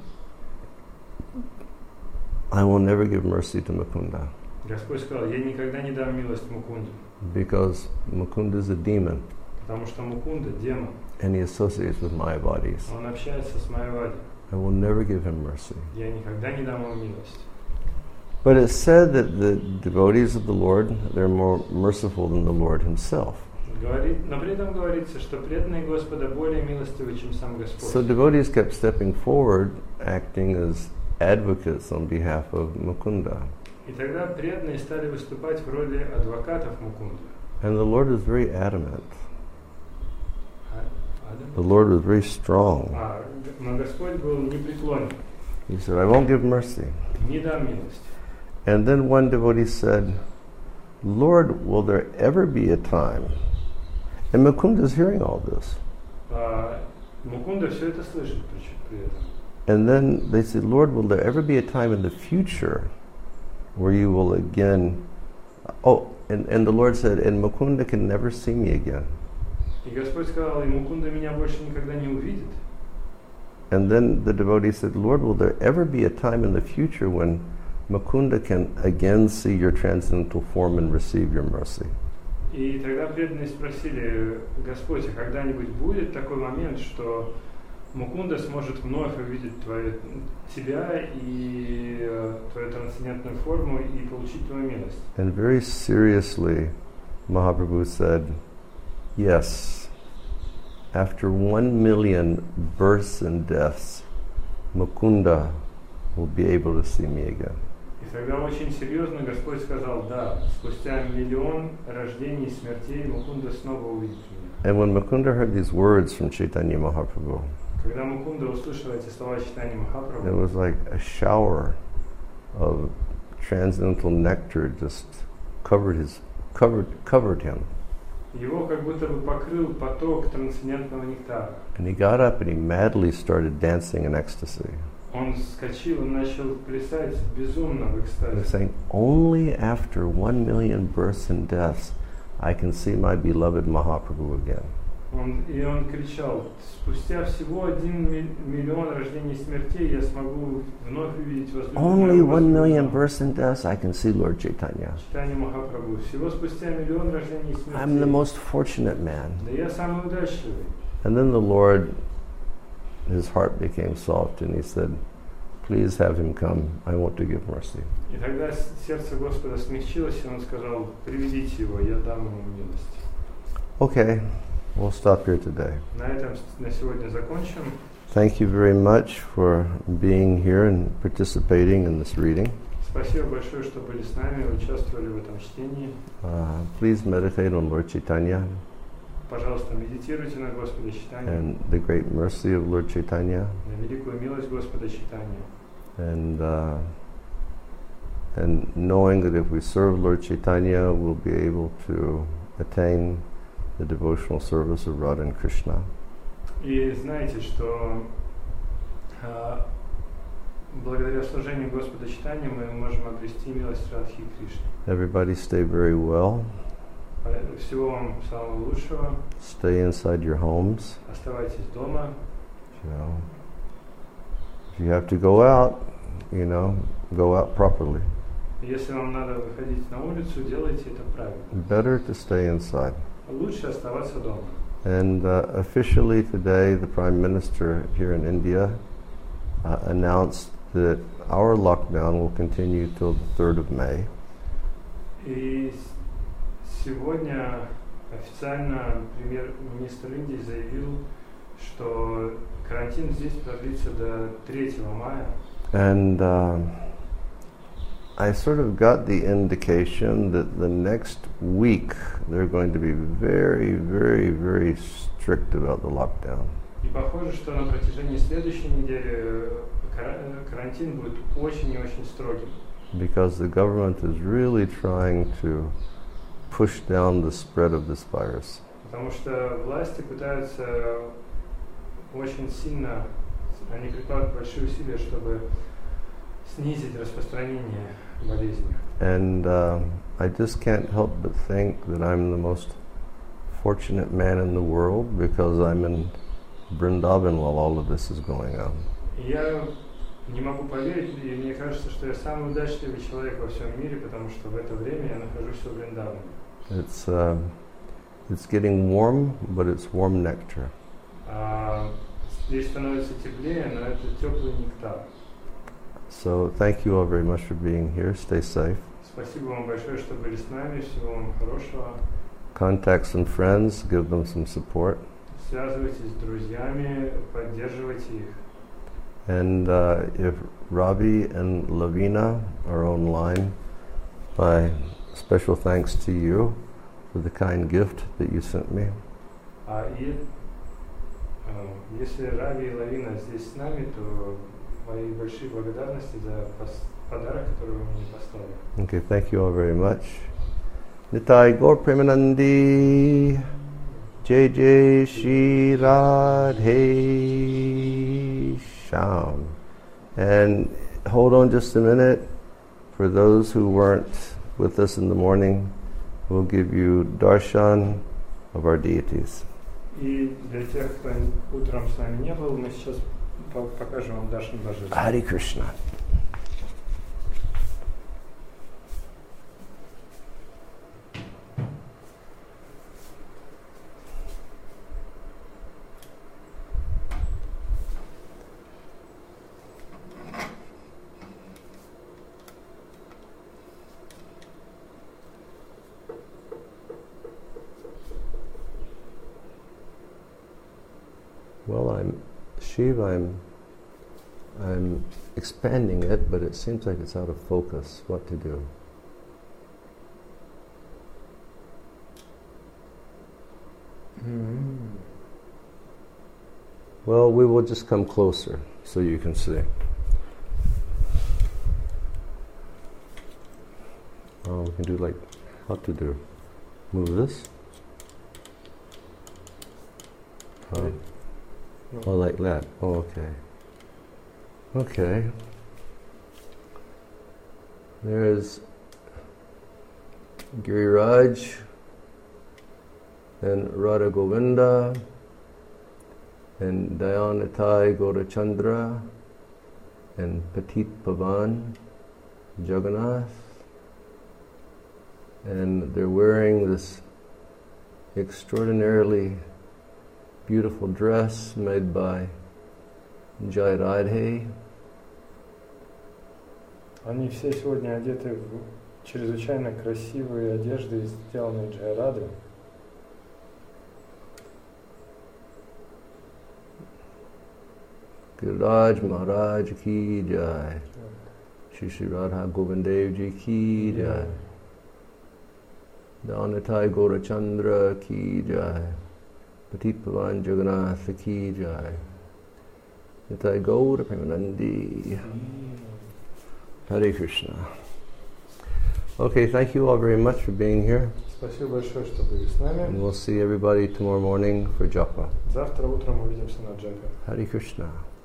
[SPEAKER 1] I will never give mercy to Mukunda.
[SPEAKER 2] Господь сказал, я никогда не дам милость Мукунду.
[SPEAKER 1] Because Mukunda is a demon.
[SPEAKER 2] Потому что Мукунда демон.
[SPEAKER 1] And he associates with Mayavadis.
[SPEAKER 2] Он общается с Майявади.
[SPEAKER 1] I will never give him mercy.
[SPEAKER 2] Я никогда не дам ему милость.
[SPEAKER 1] But it's said that the devotees of the Lord, they're more merciful than the Lord himself.
[SPEAKER 2] Но при этом говорится, что преданные Господа более милостивы, чем сам Господь.
[SPEAKER 1] So devotees kept stepping forward, acting as advocates on behalf of Mukunda.
[SPEAKER 2] И тогда преданные стали выступать в роли адвокатов Мукунды.
[SPEAKER 1] And the Lord was very adamant. The Lord was very strong.
[SPEAKER 2] Но Господь был непреклонен.
[SPEAKER 1] He said, I won't give mercy.
[SPEAKER 2] Не дам милости.
[SPEAKER 1] And then one devotee said, Lord, will there ever be a time? And Mukunda is hearing all this.
[SPEAKER 2] Мукунда все это слышит при этом.
[SPEAKER 1] And then they said, Lord, will there ever be a time in the future where you will again... And the Lord said, and Mukunda can never see me again.
[SPEAKER 2] И Господь сказал, и Мукунда меня больше никогда не увидит.
[SPEAKER 1] And then the devotee said, Lord, will there ever be a time in the future when Mukunda can again see your transcendental form and receive your mercy?
[SPEAKER 2] И тогда преданные спросили, Господь, а когда-нибудь будет такой момент, что Мукунда сможет вновь увидеть Тебя и Твою трансцендентную форму и получить Твою милость?
[SPEAKER 1] And very seriously, Mahaprabhu said, yes, after 1 million births and deaths, Mukunda will be able to see me again.
[SPEAKER 2] И тогда очень серьезно Господь сказал, да, спустя 1 миллион рождений и смертей Мукунда снова увидит меня.
[SPEAKER 1] And when Mukunda heard these words from Chaitanya Mahaprabhu,
[SPEAKER 2] когда Мукунда услышал эти слова Чайтаньи Махапрабху,
[SPEAKER 1] it was like a shower of transcendental nectar just covered him.
[SPEAKER 2] Его как будто бы покрыл поток трансцендентного нектара.
[SPEAKER 1] And he got up and he madly started dancing in ecstasy.
[SPEAKER 2] Он вскочил и начал плясать безумно в
[SPEAKER 1] He was
[SPEAKER 2] экстазе.
[SPEAKER 1] saying, only after 1 million births and deaths I can see my beloved Mahaprabhu again.
[SPEAKER 2] И он кричал, спустя всего 1 миллион рождений и смертей я смогу вновь увидеть
[SPEAKER 1] Only 1
[SPEAKER 2] возлюбленного
[SPEAKER 1] million births and deaths I can see Lord Chaitanya.
[SPEAKER 2] Чайтаньи Махапрабху. Всего спустя 1 миллион рождений и смертей.
[SPEAKER 1] I'm the most fortunate man.
[SPEAKER 2] Да я самый удачливый.
[SPEAKER 1] And then the Lord, his heart became soft and he said, please have him come. I want to give mercy.
[SPEAKER 2] И тогда сердце Господа смягчилось, и он сказал, приведите его, я дам ему милость.
[SPEAKER 1] Okay, we'll stop here today.
[SPEAKER 2] На этом на сегодня закончим.
[SPEAKER 1] Thank you very much for being here and participating in this reading.
[SPEAKER 2] Спасибо большое, что были с нами, участвовали в этом чтении.
[SPEAKER 1] Please meditate on Lord Chaitanya
[SPEAKER 2] Пожалуйста, медитируйте на Господа Чайтанью,
[SPEAKER 1] and the great mercy of Lord Chaitanya,
[SPEAKER 2] на великую милость Господа Чайтанью.
[SPEAKER 1] And knowing that if we serve Lord Chaitanya, we'll be able to attain the devotional service of Radha and Krishna.
[SPEAKER 2] И знаете, что благодаря служению Господа Чайтанью мы можем обрести милость Радхи и Кришны.
[SPEAKER 1] Everybody stay very well.
[SPEAKER 2] Всего вам самого лучшего.
[SPEAKER 1] Stay inside your homes.
[SPEAKER 2] Оставайтесь дома.
[SPEAKER 1] If you have to go out, go out properly.
[SPEAKER 2] Если вам надо выходить на улицу, делайте это правильно.
[SPEAKER 1] Better to stay inside.
[SPEAKER 2] Лучше оставаться дома.
[SPEAKER 1] And officially today, the Prime Minister here in India announced that our lockdown will continue till the 3rd of May.
[SPEAKER 2] И сегодня официально премьер-министр Индии заявил, что карантин здесь продлится до 3 мая.
[SPEAKER 1] And I sort of got the indication that the next week they're going to be very, very, very strict about the lockdown.
[SPEAKER 2] И похоже, что на протяжении следующей недели карантин будет очень и очень строгим.
[SPEAKER 1] Because the government is really trying to push down the spread of this virus.
[SPEAKER 2] Потому что власти пытаются очень сильно, они прикладывают большие усилия, чтобы снизить распространение болезни.
[SPEAKER 1] And I just can't help but think that I'm the most fortunate man in the world because I'm in Vrindavan while all of this is going on.
[SPEAKER 2] Я не могу поверить, и мне кажется, что я самый удачливый человек во всем мире, потому что в это время я нахожусь в Вриндаване.
[SPEAKER 1] It's getting warm, but it's warm nectar.
[SPEAKER 2] Здесь становится теплее, но это теплый нектар.
[SPEAKER 1] So thank you all very much for being here. Stay safe.
[SPEAKER 2] Спасибо вам большое, что были с нами. Всего вам хорошего.
[SPEAKER 1] Contact some friends, give them some support.
[SPEAKER 2] Связывайтесь с друзьями, поддерживайте их.
[SPEAKER 1] And if Ravi and Lavina are online, my special thanks to you for the kind gift that you sent me.
[SPEAKER 2] Если Рави и Лавина здесь с нами, то мои большие благодарности за подарок, который вы мне послали.
[SPEAKER 1] Okay, thank you all very much. Nitai Gaur Premanandi, Jai Jai Shri Radhe Shyam. And hold on just a minute. For those who weren't with us in the morning, we'll give you darshan of our deities.
[SPEAKER 2] И для тех, кто утром с нами не был, мы сейчас покажем вам даршан божеств.
[SPEAKER 1] Hare Krishna. Well, I'm expanding it, but it seems like it's out of focus. What to do? Well, we will just come closer so you can see. Oh, we can do like, what to do? Move this? Oh, like that. Oh, okay. Okay. There's Giriraj and Radha Govinda and Dayanatai Gaurachandra and Petit Pavan Jagannath. And they're wearing this extraordinarily beautiful dress made by Jai Radhe.
[SPEAKER 2] Они все сегодня одеты в чрезвычайно красивые одежды, сделанные Джай Радой.
[SPEAKER 1] Giriraj Maharaj ki jai. Shri Shri Radha Govindev ji ki jai. Danatai Gaurachandra ki jai. Petit Pavan Jagannath ki jai. Nitai Gaur Premanandi. Hare Krishna. Okay, thank you all very much for being here.
[SPEAKER 2] Спасибо большое, что были с нами.
[SPEAKER 1] And we'll see everybody tomorrow morning for japa.
[SPEAKER 2] Завтра утром увидимся на джапе.
[SPEAKER 1] Hare Krishna.